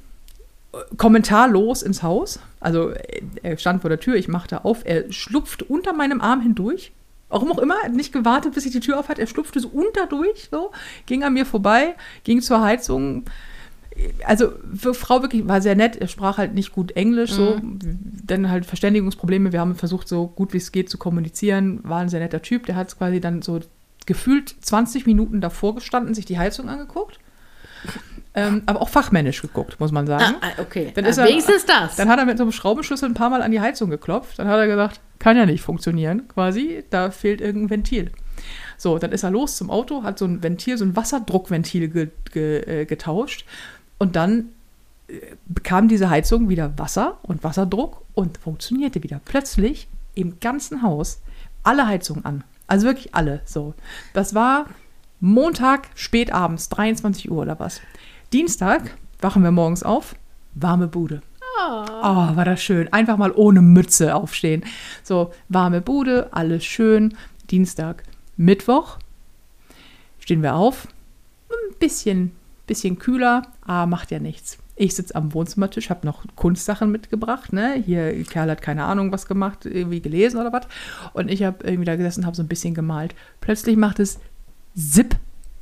Kommentarlos ins Haus. Also er stand vor der Tür, ich machte auf, er schlupfte unter meinem Arm hindurch. Warum auch immer, er hat nicht gewartet, bis ich die Tür auf hatte. Er schlupfte so unterdurch, so, ging an mir vorbei, ging zur Heizung. Also für Frau wirklich, war sehr nett, er sprach halt nicht gut Englisch, so, mhm. Dann halt Verständigungsprobleme, wir haben versucht, so gut wie es geht zu kommunizieren, war ein sehr netter Typ, der hat quasi dann so gefühlt zwanzig Minuten davor gestanden, sich die Heizung angeguckt, ähm, aber auch fachmännisch geguckt, muss man sagen. Ah, okay, dann ah, ist er, wenigstens das. Dann hat er mit so einem Schraubenschlüssel ein paar Mal an die Heizung geklopft, dann hat er gesagt, kann ja nicht funktionieren, quasi, da fehlt irgendein Ventil. So, dann ist er los zum Auto, hat so ein Ventil, so ein Wasserdruckventil ge, ge, äh, getauscht. Und dann bekam diese Heizung wieder Wasser und Wasserdruck und funktionierte wieder. Plötzlich im ganzen Haus alle Heizungen an. Also wirklich alle. So. Das war Montag, spätabends, dreiundzwanzig Uhr oder was. Dienstag wachen wir morgens auf, warme Bude. Oh. oh, war das schön. Einfach mal ohne Mütze aufstehen. So, warme Bude, alles schön. Dienstag, Mittwoch stehen wir auf. Ein bisschen Bisschen kühler, aber macht ja nichts. Ich sitze am Wohnzimmertisch, habe noch Kunstsachen mitgebracht. Ne? Hier, Kerl hat keine Ahnung was gemacht, irgendwie gelesen oder was. Und ich habe irgendwie da gesessen und habe so ein bisschen gemalt. Plötzlich macht es Zip,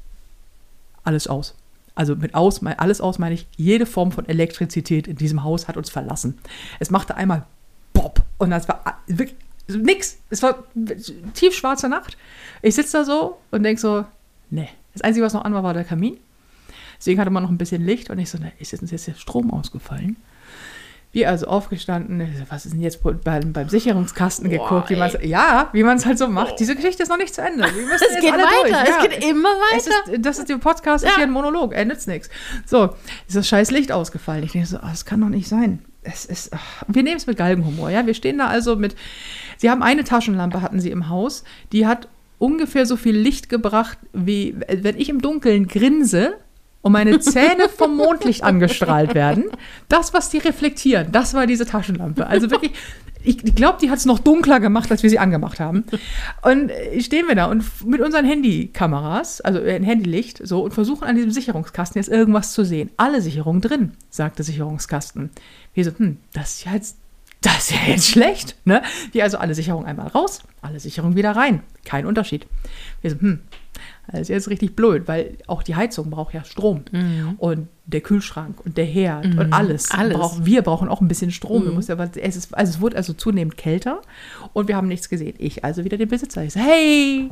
alles aus. Also mit aus, alles aus meine ich, jede Form von Elektrizität in diesem Haus hat uns verlassen. Es machte einmal Bob und das war wirklich nix. Es war tiefschwarze Nacht. Ich sitze da so und denke so, ne. Das Einzige, was noch an war, war der Kamin. Deswegen hatte man noch ein bisschen Licht und ich so, ne, ist jetzt, ist jetzt der Strom ausgefallen? Wir also aufgestanden, was ist denn jetzt beim, beim Sicherungskasten Boah, geguckt, wie man's, ja, wie man es halt so macht. Oh. Diese Geschichte ist noch nicht zu Ende. Wir müssen es geht weiter, durch. es ja. geht immer weiter. Es ist, das ist der Podcast, ja. ist hier ein Monolog, endet nichts. So, ist das scheiß Licht ausgefallen. Ich denke so, oh, das kann doch nicht sein. Es ist, ach, wir nehmen es mit Galgenhumor, ja. Wir stehen da also mit, sie haben eine Taschenlampe, hatten sie im Haus, die hat ungefähr so viel Licht gebracht, wie wenn ich im Dunkeln grinse, und meine Zähne vom Mondlicht angestrahlt werden. Das, was die reflektieren, das war diese Taschenlampe. Also wirklich, ich glaube, die hat es noch dunkler gemacht, als wir sie angemacht haben. Und stehen wir da und mit unseren Handykameras, also ein Handylicht, so, und versuchen an diesem Sicherungskasten jetzt irgendwas zu sehen. Alle Sicherungen drin, sagt der Sicherungskasten. Wir so, hm, das ist ja jetzt, das ist ja jetzt schlecht, ne? Wir also alle Sicherungen einmal raus, alle Sicherungen wieder rein. Kein Unterschied. Wir so, hm, das ist jetzt richtig blöd, weil auch die Heizung braucht ja Strom. Mhm. Und der Kühlschrank und der Herd mhm. und alles. alles. Brauchen, wir brauchen auch ein bisschen Strom. Mhm. Wir mussten, aber es, ist, also es wurde also zunehmend kälter und wir haben nichts gesehen. Ich also wieder den Besitzer. Ich so, hey,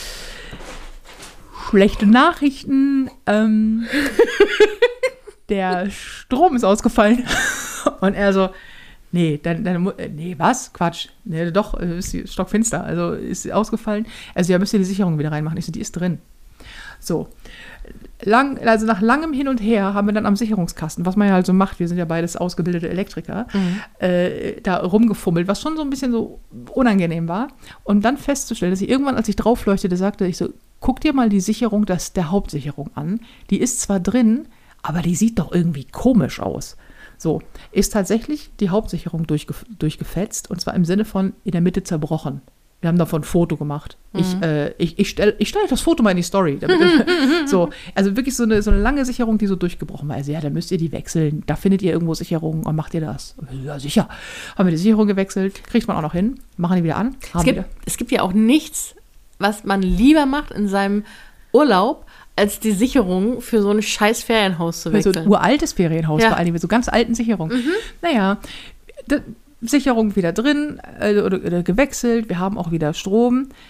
schlechte Nachrichten. Ähm, der Strom ist ausgefallen. Und er so, nee, dann, dann, nee, was? Quatsch. Nee, doch, ist stockfinster. Also ist ausgefallen. Also ja, müsst ihr die Sicherung wieder reinmachen. Ich so, die ist drin. So. Lang, also nach langem Hin und Her haben wir dann am Sicherungskasten, was man ja halt so macht, wir sind ja beides ausgebildete Elektriker, mhm. äh, da rumgefummelt, was schon so ein bisschen so unangenehm war. Und dann festzustellen, dass ich irgendwann, als ich drauf leuchtete, sagte ich so, guck dir mal die Sicherung das, der Hauptsicherung an. Die ist zwar drin, aber die sieht doch irgendwie komisch aus. So, ist tatsächlich die Hauptsicherung durchgef- durchgefetzt und zwar im Sinne von in der Mitte zerbrochen. Wir haben davon ein Foto gemacht. Mhm. Ich, äh, ich, ich stelle ich stell euch das Foto mal in die Story. Damit, so, also wirklich so eine, so eine lange Sicherung, die so durchgebrochen war. Also ja, da müsst ihr die wechseln. Da findet ihr irgendwo Sicherungen und macht ihr das. Ja, sicher. Haben wir die Sicherung gewechselt, kriegt man auch noch hin, machen die wieder an. Es gibt, es gibt ja auch nichts, was man lieber macht in seinem Urlaub, als die Sicherung für so ein scheiß Ferienhaus zu wechseln. So ein uraltes Ferienhaus, ja. Vor allem mit so ganz alten Sicherungen. Mhm. Naja, d- Sicherung wieder drin äh, oder, oder gewechselt, wir haben auch wieder Strom.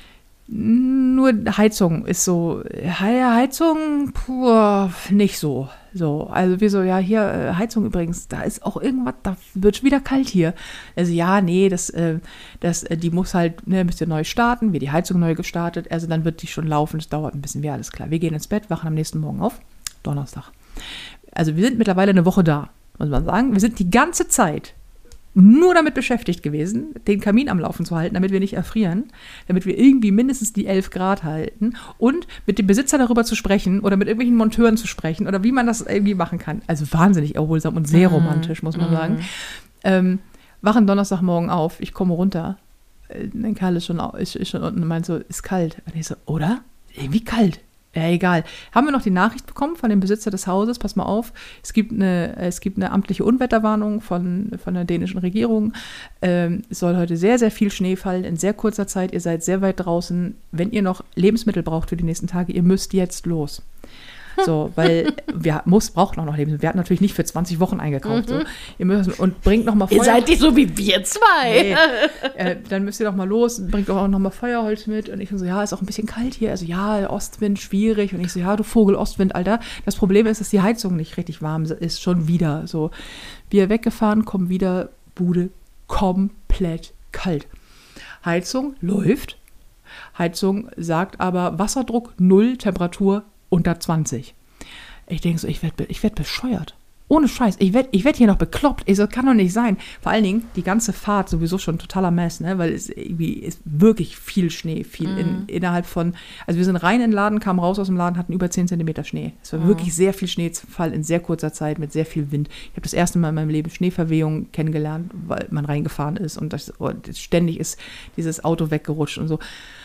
Nur Heizung ist so, Heizung, puh, nicht so. So, also wir so, ja, hier, Heizung übrigens, da ist auch irgendwas, da wird schon wieder kalt hier. Also ja, nee, das, äh, das, die muss halt, ne, müsst ihr neu starten, wir die Heizung neu gestartet, also dann wird die schon laufen, das dauert ein bisschen, ja, alles klar. Wir gehen ins Bett, wachen am nächsten Morgen auf, Donnerstag. Also wir sind mittlerweile eine Woche da, muss man sagen. Wir sind die ganze Zeit nur damit beschäftigt gewesen, den Kamin am Laufen zu halten, damit wir nicht erfrieren, damit wir irgendwie mindestens die elf Grad halten und mit dem Besitzer darüber zu sprechen oder mit irgendwelchen Monteuren zu sprechen oder wie man das irgendwie machen kann. Also wahnsinnig erholsam und sehr romantisch, muss man sagen. Ähm, wachen Donnerstagmorgen auf, ich komme runter, mein Kerl ist schon, ist, ist schon unten und meint so, ist kalt. Und ich so, oder? Irgendwie kalt. Ja, egal. Haben wir noch die Nachricht bekommen von dem Besitzer des Hauses, pass mal auf, es gibt eine, es gibt eine amtliche Unwetterwarnung von, von der dänischen Regierung. Ähm, es soll heute sehr, sehr viel Schnee fallen in sehr kurzer Zeit. Ihr seid sehr weit draußen. Wenn ihr noch Lebensmittel braucht für die nächsten Tage, ihr müsst jetzt los. So, weil wir muss, brauchen auch noch Lebensmittel. Wir hatten natürlich nicht für zwanzig Wochen eingekauft. Mhm. So. Ihr müsst, und bringt noch mal Feuer. Ihr seid nicht so wie wir zwei. Nee. äh, dann müsst ihr doch mal los, bringt auch noch mal Feuerholz mit. Und ich so, ja, ist auch ein bisschen kalt hier. Also ja, Ostwind, schwierig. Und ich so, ja, du Vogel, Ostwind, Alter. Das Problem ist, dass die Heizung nicht richtig warm ist, schon wieder. So, wir weggefahren, kommen wieder, Bude komplett kalt. Heizung läuft. Heizung sagt aber Wasserdruck null, Temperatur unter zwanzig. Ich denke so, ich werde ich werd bescheuert. Ohne Scheiß. Ich werde ich werd hier noch bekloppt. Ich so, kann doch nicht sein. Vor allen Dingen die ganze Fahrt sowieso schon totaler Mess, ne? Weil es irgendwie ist wirklich viel Schnee. Viel mm. in, innerhalb von, also wir sind rein in den Laden, kamen raus aus dem Laden, hatten über zehn Zentimeter Schnee. Es war mm. wirklich sehr viel Schneefall in sehr kurzer Zeit mit sehr viel Wind. Ich habe das erste Mal in meinem Leben Schneeverwehung kennengelernt, weil man reingefahren ist und das, oh, das ständig ist dieses Auto weggerutscht und so.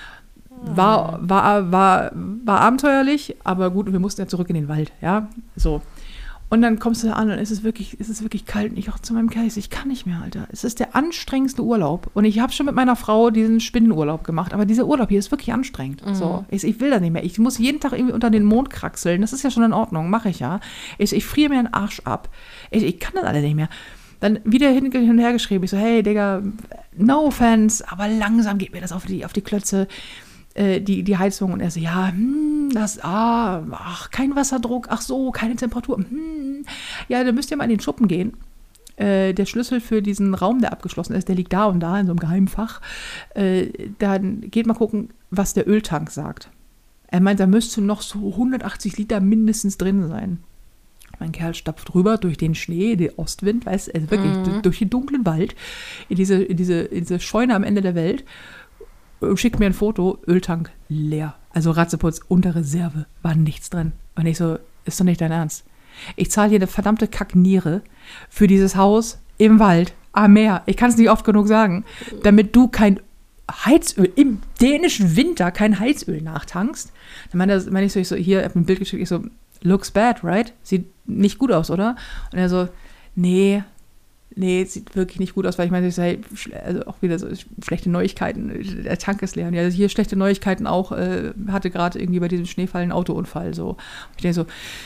War, war, war, war abenteuerlich, aber gut, wir mussten ja zurück in den Wald, ja, so. Und dann kommst du da an und es ist wirklich, es ist wirklich kalt und ich auch zu meinem Kerl, ich kann nicht mehr, Alter. Es ist der anstrengendste Urlaub und ich habe schon mit meiner Frau diesen Spinnenurlaub gemacht, aber dieser Urlaub hier ist wirklich anstrengend, mhm. so. Ich, ich will das nicht mehr, ich muss jeden Tag irgendwie unter den Mond kraxeln, das ist ja schon in Ordnung, mache ich ja. Ich, ich friere mir den Arsch ab, ich, ich kann das alle nicht mehr. Dann wieder hin, hin und her geschrieben, ich so, hey, Digga, no offense, aber langsam geht mir das auf die, auf die Klötze. Die, die Heizung und er so, ja, hm, das, ah, ach, kein Wasserdruck, ach so, keine Temperatur, hm, ja, dann müsst ihr mal in den Schuppen gehen. Äh, der Schlüssel für diesen Raum, der abgeschlossen ist, der liegt da und da in so einem geheimen Fach. Äh, dann geht mal gucken, was der Öltank sagt. Er meint, da müsste noch so hundertachtzig Liter mindestens drin sein. Mein Kerl stapft rüber durch den Schnee, den Ostwind, weißt, also wirklich mhm. durch den dunklen Wald, in diese, in diese, in diese Scheune am Ende der Welt. Schickt mir ein Foto, Öltank leer. Also Ratzeputz, unter Reserve, war nichts drin. Und ich so, ist doch nicht dein Ernst. Ich zahle hier eine verdammte Kackniere für dieses Haus im Wald, am Meer. Ich kann es nicht oft genug sagen. Damit du kein Heizöl, im dänischen Winter kein Heizöl nachtankst. Dann meine, meine ich so, ich so, hier, ich habe ein Bild geschickt, ich so, looks bad, right? Sieht nicht gut aus, oder? Und er so, nee, Nee, sieht wirklich nicht gut aus, weil ich meine, ich sage, also auch wieder so schlechte Neuigkeiten, der Tank ist leer. Und ja, also hier schlechte Neuigkeiten auch, äh, hatte gerade irgendwie bei diesem Schneefall einen Autounfall. So. Und ich denke so,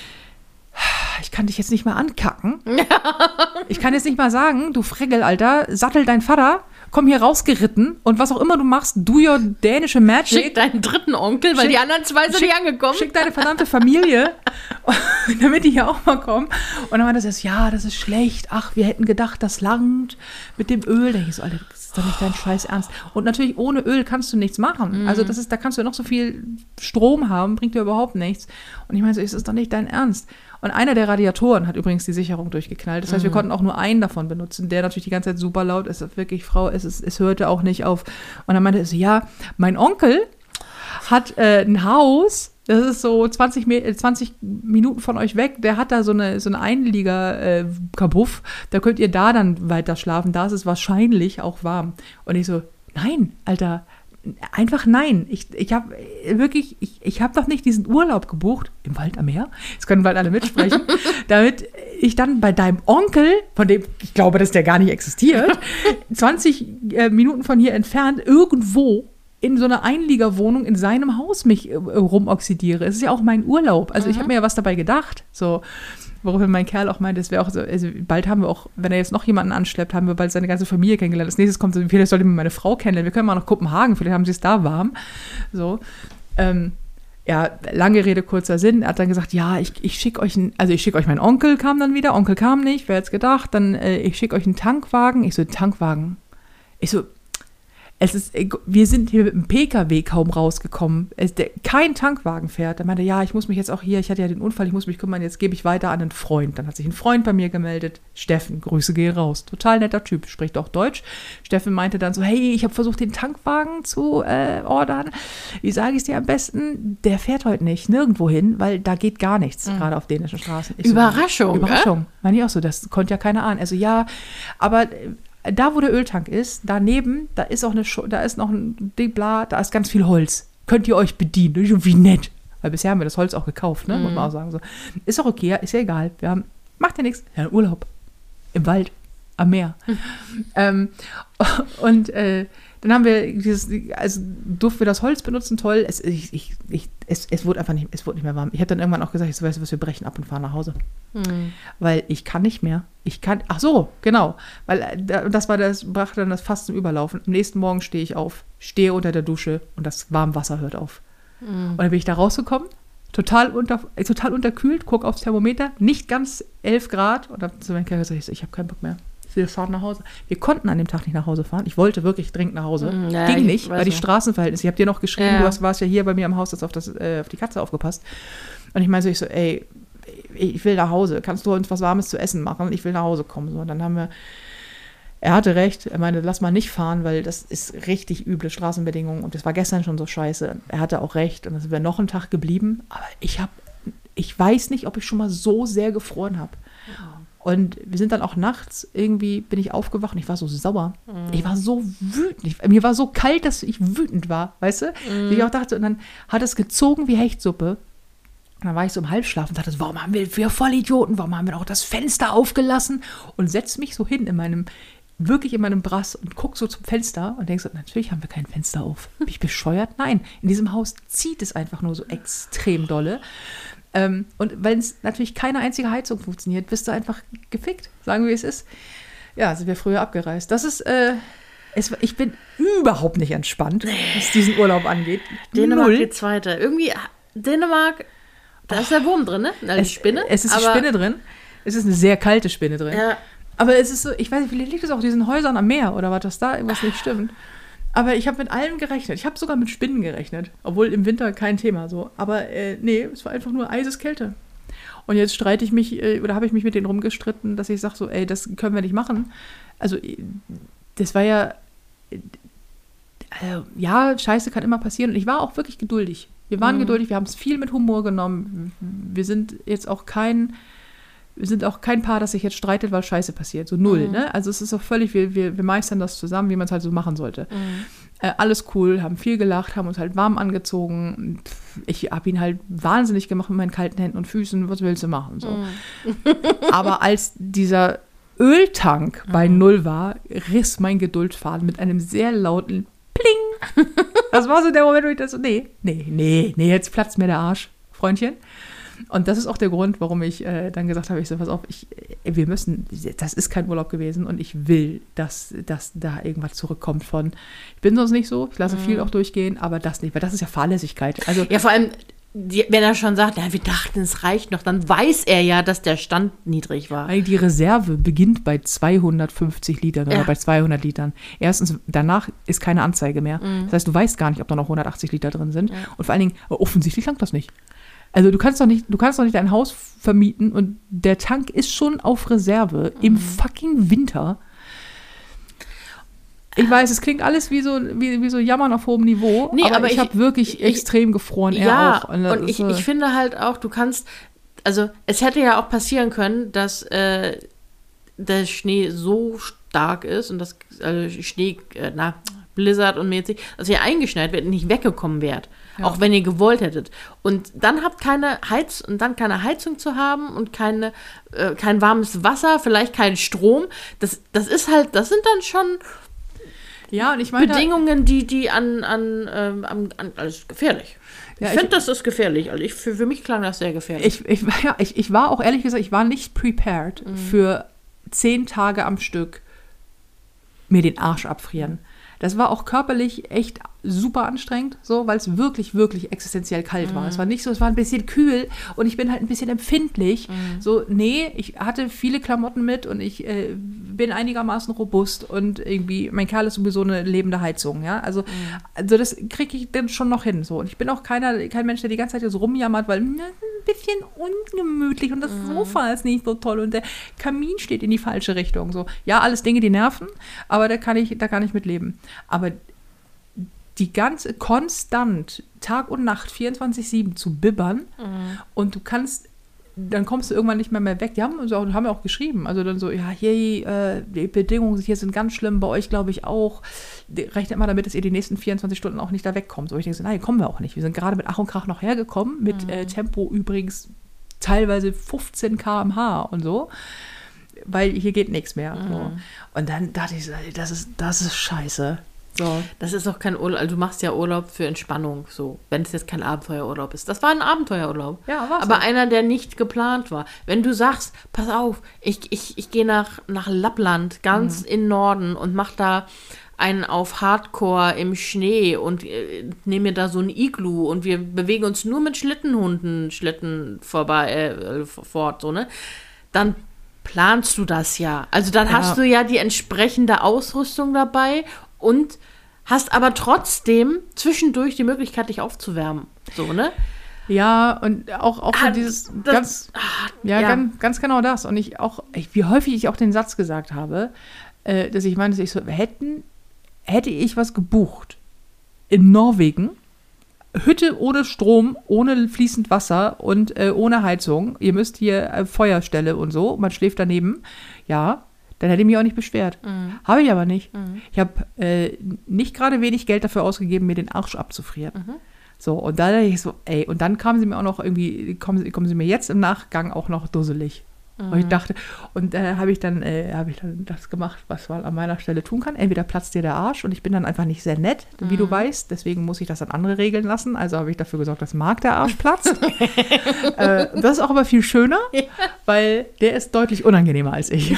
ich kann dich jetzt nicht mal ankacken. Ich kann jetzt nicht mal sagen, du Fregel, Alter, sattel dein Vater, komm hier rausgeritten und was auch immer du machst, do your dänische Magic. Schick deinen dritten Onkel, weil schick, die anderen zwei sind nicht angekommen. Schick deine verdammte Familie, damit die hier auch mal kommen. Und dann war das erst, ja, das ist schlecht. Ach, wir hätten gedacht, das langt mit dem Öl. Da denke ich so, Alter, das ist doch nicht dein Scheiß Ernst. Und natürlich, ohne Öl kannst du nichts machen. Mhm. Also das ist, da kannst du noch so viel Strom haben, bringt dir überhaupt nichts. Und ich meine so, es ist doch nicht dein Ernst. Und einer der Radiatoren hat übrigens die Sicherung durchgeknallt. Das heißt, mhm. wir konnten auch nur einen davon benutzen, der natürlich die ganze Zeit super laut ist. Wirklich, Frau, es, ist, es hörte auch nicht auf. Und dann meinte er so, ja, mein Onkel hat äh, ein Haus, das ist so zwanzig, zwanzig Minuten von euch weg, der hat da so eine, so eine Einlieger-Kabuff, äh, da könnt ihr da dann weiter schlafen, da ist es wahrscheinlich auch warm. Und ich so, nein, Alter, einfach nein. Ich, ich habe wirklich, ich, ich habe doch nicht diesen Urlaub gebucht, im Wald am Meer, jetzt können bald alle mitsprechen, damit ich dann bei deinem Onkel, von dem ich glaube, dass der gar nicht existiert, zwanzig äh, Minuten von hier entfernt, irgendwo in so einer Einliegerwohnung in seinem Haus mich äh, rumoxidiere. Es ist ja auch mein Urlaub. Also mhm. ich habe mir ja was dabei gedacht. So, woraufhin mein Kerl auch meinte, es wäre auch so, also bald haben wir auch, wenn er jetzt noch jemanden anschleppt, haben wir bald seine ganze Familie kennengelernt. Als nächstes kommt so, vielleicht sollte ich meine Frau kennenlernen. Wir können mal nach Kopenhagen, vielleicht haben sie es da warm. So, ähm, ja, lange Rede, kurzer Sinn. Er hat dann gesagt, ja, ich, ich schicke euch, ein, also ich schicke euch, mein Onkel kam dann wieder, Onkel kam nicht, wer hätte es gedacht, dann äh, ich schicke euch einen Tankwagen. Ich so, Tankwagen? Ich so, es ist, wir sind hier mit dem P K W kaum rausgekommen. Es, der, kein Tankwagen fährt. Er meinte, ja, ich muss mich jetzt auch hier, ich hatte ja den Unfall, ich muss mich kümmern, jetzt gebe ich weiter an einen Freund. Dann hat sich ein Freund bei mir gemeldet. Steffen, Grüße gehen raus. Total netter Typ, spricht auch Deutsch. Steffen meinte dann so, hey, ich habe versucht, den Tankwagen zu äh, ordern. Wie sage ich es dir am besten? Der fährt heute nicht, nirgendwo hin, weil da geht gar nichts, mhm. gerade auf dänischen Straßen. Ich Überraschung. So, Überraschung. Äh? Meine ich auch so, das konnte ja keiner ahnen. Also ja, aber da, wo der Öltank ist, daneben, da ist auch eine, da ist noch ein Bla, da ist ganz viel Holz. Könnt ihr euch bedienen? Wie nett. Weil bisher haben wir das Holz auch gekauft, ne? Mhm. Muss man auch sagen. So. Ist auch okay, ist ja egal. Wir haben, macht ja nichts. Ja, Urlaub. Im Wald. Am Meer. Mhm. ähm, und äh, dann haben wir dieses, also durften wir das Holz benutzen, toll. Es, ich, ich, ich, es, es wurde einfach nicht, es wurde nicht mehr warm. Ich habe dann irgendwann auch gesagt, ich so, weißt du was, wir brechen ab und fahren nach Hause. Mhm. Weil ich kann nicht mehr. Ich kann, ach so, genau. Weil das war das, brachte dann das fast zum Überlaufen. Am nächsten Morgen stehe ich auf, stehe unter der Dusche und das warme Wasser hört auf. Mhm. Und dann bin ich da rausgekommen, total, unter, total unterkühlt, gucke aufs Thermometer, nicht ganz elf Grad. Und dann zu meinem Kerl gesagt, ich, so, ich habe keinen Bock mehr. Wir fahren nach Hause. Wir konnten an dem Tag nicht nach Hause fahren. Ich wollte wirklich dringend nach Hause. Ja, ging nicht, weil die Straßenverhältnisse. Ich habe dir noch geschrieben, ja. du hast, warst ja hier bei mir am Haus, hast auf, das, äh, auf die Katze aufgepasst. Und ich meine so, ich so, ey, ich will nach Hause. Kannst du uns was Warmes zu essen machen? Ich will nach Hause kommen. So, und dann haben wir, er hatte recht. Er meinte, lass mal nicht fahren, weil das ist richtig üble Straßenbedingungen. Und das war gestern schon so scheiße. Er hatte auch recht. Und es wäre noch ein Tag geblieben. Aber ich habe, ich weiß nicht, ob ich schon mal so sehr gefroren habe. Ja. Und wir sind dann auch nachts, irgendwie bin ich aufgewacht und ich war so sauer. Mm. Ich war so wütend. Ich, mir war so kalt, dass ich wütend war, weißt du? Mm. Ich auch dachte, und dann hat es gezogen wie Hechtsuppe. Und dann war ich so im Halbschlaf und dachte, warum haben wir, wir Vollidioten, warum haben wir auch das Fenster aufgelassen? Und setze mich so hin in meinem, wirklich in meinem Brass und gucke so zum Fenster und denke so, natürlich haben wir kein Fenster auf. Bin ich bescheuert? Nein, in diesem Haus zieht es einfach nur so extrem dolle. Ähm, und wenn es natürlich keine einzige Heizung funktioniert, bist du einfach gefickt, sagen wir, wie es ist. Ja, sind wir früher abgereist. Das ist, äh, es, ich bin überhaupt nicht entspannt, nee. was diesen Urlaub angeht. Dänemark Null. Geht's weiter. Irgendwie, Dänemark, da ist der Wurm drin, ne? Da ist die Spinne. Es ist die Spinne drin. Es ist eine sehr kalte Spinne drin. Ja. Aber es ist so, ich weiß nicht, vielleicht liegt es auch an diesen Häusern am Meer oder was, dass da irgendwas nicht stimmt. Aber ich habe mit allem gerechnet. Ich habe sogar mit Spinnen gerechnet. Obwohl im Winter kein Thema so. Aber äh, nee, es war einfach nur Eiseskälte. Und jetzt streite ich mich, äh, oder habe ich mich mit denen rumgestritten, dass ich sage so, ey, das können wir nicht machen. Also, das war ja, äh, ja, Scheiße kann immer passieren. Und ich war auch wirklich geduldig. Wir waren mhm. geduldig, wir haben es viel mit Humor genommen. Wir sind jetzt auch kein... Wir sind auch kein Paar, das sich jetzt streitet, weil Scheiße passiert. So null, mhm. ne? Also es ist auch völlig, wir, wir, wir meistern das zusammen, wie man es halt so machen sollte. Mhm. Äh, alles cool, haben viel gelacht, haben uns halt warm angezogen. Ich habe ihn halt wahnsinnig gemacht mit meinen kalten Händen und Füßen. Was willst du machen? So. Mhm. Aber als dieser Öltank mhm. bei Null war, riss mein Geduldfaden mit einem sehr lauten Pling. Das war so der Moment, wo ich dachte so, nee, nee, nee, nee, jetzt platzt mir der Arsch, Freundchen. Und das ist auch der Grund, warum ich äh, dann gesagt habe, ich so, pass auf, ich, wir müssen, das ist kein Urlaub gewesen und ich will, dass, dass da irgendwas zurückkommt von, ich bin sonst nicht so, ich lasse mhm. viel auch durchgehen, aber das nicht, weil das ist ja Fahrlässigkeit. Also, ja, vor allem, die, wenn er schon sagt, ja, wir dachten, es reicht noch, dann weiß er ja, dass der Stand niedrig war. Die Reserve beginnt bei zweihundertfünfzig Litern ja. oder bei zweihundert Litern. Erstens, danach ist keine Anzeige mehr. Mhm. Das heißt, du weißt gar nicht, ob da noch hundertachtzig Liter drin sind. Ja. Und vor allen Dingen, offensichtlich langt das nicht. Also du kannst doch nicht, du kannst doch nicht dein Haus vermieten und der Tank ist schon auf Reserve mhm. im fucking Winter. Ich weiß, es klingt alles wie so, wie, wie so Jammern auf hohem Niveau, nee, aber, aber ich, ich habe wirklich ich, extrem gefroren. Er ja, auch. Und, und ich, ich finde halt auch, du kannst, also es hätte ja auch passieren können, dass äh, der Schnee so stark ist und das also Schnee, äh, na, Blizzard und mäßig, dass ihr eingeschneit werdet und nicht weggekommen wärt. Ja. Auch wenn ihr gewollt hättet. Und dann habt keine Heiz und dann keine Heizung zu haben und keine, äh, kein warmes Wasser, vielleicht keinen Strom. Das, das ist halt, das sind dann schon Ja, und ich meine... Bedingungen, die, die an, an, ähm, an, an alles gefährlich. Ja, ich finde, das ist gefährlich. Also ich, für, für mich klang das sehr gefährlich. Ich, ich, ja, ich, ich war auch ehrlich gesagt, ich war nicht prepared mhm. für zehn Tage am Stück mir den Arsch abfrieren. Das war auch körperlich echt super anstrengend, so, weil es wirklich, wirklich existenziell kalt mm. war. Es war nicht so, es war ein bisschen kühl und ich bin halt ein bisschen empfindlich. Mm. So, nee, ich hatte viele Klamotten mit und ich äh, bin einigermaßen robust und irgendwie, mein Kerl ist sowieso eine lebende Heizung, ja. Also, mm. also das kriege ich dann schon noch hin. So. Und ich bin auch keiner, kein Mensch, der die ganze Zeit so rumjammert, weil na, ein bisschen ungemütlich und das mm. Sofa ist nicht so toll und der Kamin steht in die falsche Richtung. So. Ja, alles Dinge, die nerven, aber da kann ich, da kann ich mit leben. Aber die ganze, konstant, Tag und Nacht, vierundzwanzig sieben zu bibbern mhm. und du kannst, dann kommst du irgendwann nicht mehr mehr weg. Die haben uns auch, haben ja auch geschrieben, also dann so, ja, hier, äh, die Bedingungen hier sind ganz schlimm, bei euch glaube ich auch. Rechnet mal damit, dass ihr die nächsten vierundzwanzig Stunden auch nicht da wegkommt. So, ich denke so, nein, kommen wir auch nicht. Wir sind gerade mit Ach und Krach noch hergekommen, mit mhm. äh, Tempo übrigens teilweise fünfzehn Kilometer pro Stunde und so. Weil hier geht nichts mehr. Mhm. So. Und dann dachte ich, das ist, das ist scheiße. So. Das ist auch kein Urlaub, also du machst ja Urlaub für Entspannung, so, wenn es jetzt kein Abenteuerurlaub ist. Das war ein Abenteuerurlaub. Ja, war's aber auch. Einer, der nicht geplant war. Wenn du sagst, pass auf, ich, ich, ich gehe nach, nach Lappland, ganz mhm. in Norden und mach da einen auf Hardcore im Schnee und äh, nehme mir da so ein Iglu und wir bewegen uns nur mit Schlittenhunden, Schlitten vorbei, äh, fort, so, ne? Dann planst du das ja. Also dann ja. hast du ja die entsprechende Ausrüstung dabei und hast aber trotzdem zwischendurch die Möglichkeit, dich aufzuwärmen. So, ne? Ja, und auch, auch ah, dieses das, ganz, ah, ja, ja. Ganz, ganz genau das. Und ich auch, ich, wie häufig ich auch den Satz gesagt habe, äh, dass ich meine, dass ich so, hätten, hätte ich was gebucht in Norwegen, Hütte ohne Strom, ohne fließend Wasser und äh, ohne Heizung, ihr müsst hier äh, Feuerstelle und so, man schläft daneben, ja, dann hätte ich mich auch nicht beschwert. Mhm. Habe ich aber nicht. Mhm. Ich habe äh, nicht gerade wenig Geld dafür ausgegeben, mir den Arsch abzufrieren. Mhm. So, und da dachte ich so, ey, und dann kamen sie mir auch noch irgendwie, kommen, kommen sie mir jetzt im Nachgang auch noch dusselig. Mhm. Und ich dachte, und da äh, habe ich dann, äh, habe ich dann das gemacht, was man an meiner Stelle tun kann. Entweder platzt dir der Arsch und ich bin dann einfach nicht sehr nett, mhm. wie du weißt. Deswegen muss ich das an andere regeln lassen. Also habe ich dafür gesorgt, dass Marc der Arsch platzt. äh, das ist auch aber viel schöner, ja. weil der ist deutlich unangenehmer als ich. Ja.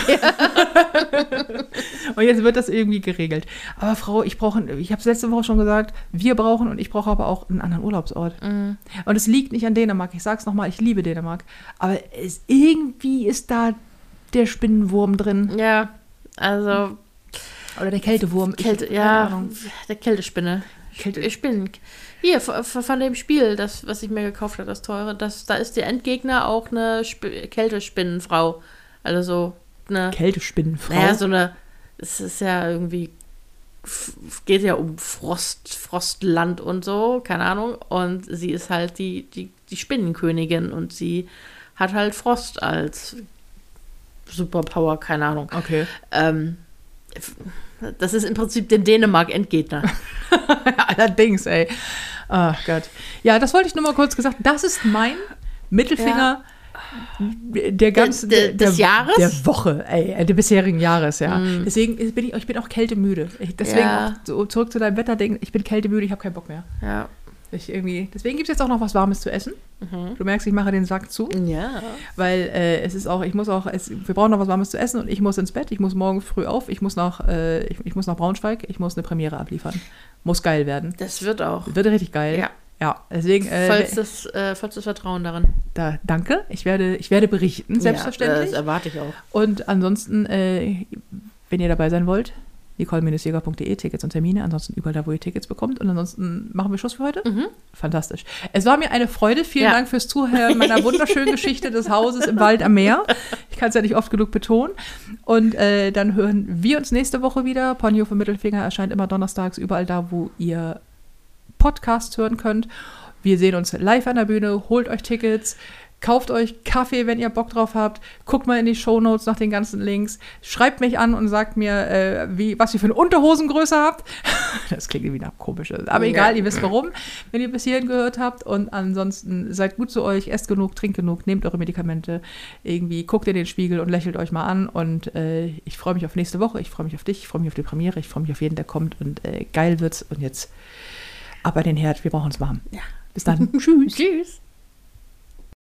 Und jetzt wird das irgendwie geregelt. Aber Frau, ich brauche, ich habe es letzte Woche schon gesagt, wir brauchen und ich brauche aber auch einen anderen Urlaubsort. Mhm. Und es liegt nicht an Dänemark. Ich sage es nochmal, ich liebe Dänemark. Aber es irgendwie ist da der Spinnenwurm drin. Ja, also. Oder der Kältewurm. Kälte, ich, ja, der Kältespinne. Kälte. Spinnen. Hier, von dem Spiel, das, was ich mir gekauft habe, das teure, das, da ist der Endgegner auch eine Sp- Kältespinnenfrau. Also so eine. Kältespinnenfrau? Naja, so eine. Es ist ja irgendwie. Geht ja um Frost, Frostland und so, keine Ahnung. Und sie ist halt die, die, die Spinnenkönigin und sie hat halt Frost als Superpower, keine Ahnung. Okay. Ähm, das ist im Prinzip den Dänemark-Endgegner. Allerdings, ey. Ach Gott. Ja, das wollte ich nur mal kurz gesagt. Das ist mein Mittelfinger ja. der ganzen der, der, des der, Jahres? Der Woche, ey, der bisherigen Jahres, ja. Mm. Deswegen bin ich, ich bin auch kältemüde. Ich, deswegen ja. auch so, zurück zu deinem Wetterding. Ich bin kältemüde, ich habe keinen Bock mehr. Ja. Ich irgendwie, deswegen gibt es jetzt auch noch was Warmes zu essen. Mhm. Du merkst, ich mache den Sack zu. Ja. Weil äh, es ist auch, ich muss auch, es, wir brauchen noch was Warmes zu essen und ich muss ins Bett. Ich muss morgen früh auf. Ich muss nach, äh, ich, ich muss nach Braunschweig. Ich muss eine Premiere abliefern. Muss geil werden. Das wird auch. Wird richtig geil. Ja. Ja, deswegen. Äh, Falls das, äh, falls das Vertrauen darin. Da, danke. Ich werde, ich werde berichten, selbstverständlich. Ja, das erwarte ich auch. Und ansonsten, äh, wenn ihr dabei sein wollt, nicole jäger punkt de, Tickets und Termine, ansonsten überall da, wo ihr Tickets bekommt. Und ansonsten machen wir Schluss für heute. Mhm. Fantastisch. Es war mir eine Freude. Vielen ja. Dank fürs Zuhören meiner wunderschönen Geschichte des Hauses im Wald am Meer. Ich kann es ja nicht oft genug betonen. Und äh, dann hören wir uns nächste Woche wieder. Ponyo für Mittelfinger erscheint immer donnerstags überall da, wo ihr Podcasts hören könnt. Wir sehen uns live an der Bühne. Holt euch Tickets. Kauft euch Kaffee, wenn ihr Bock drauf habt. Guckt mal in die Shownotes nach den ganzen Links. Schreibt mich an und sagt mir, äh, wie, was ihr für eine Unterhosengröße habt. Das klingt irgendwie nach komisches. Aber egal, ihr wisst warum, wenn ihr bis hierhin gehört habt. Und ansonsten seid gut zu euch, esst genug, trinkt genug, nehmt eure Medikamente. Irgendwie guckt in den Spiegel und lächelt euch mal an. Und äh, ich freue mich auf nächste Woche. Ich freue mich auf dich. Ich freue mich auf die Premiere. Ich freue mich auf jeden, der kommt. Und äh, geil wird's. Und jetzt ab an den Herd. Wir brauchen es warm. Ja. Bis dann. Tschüss. Tschüss.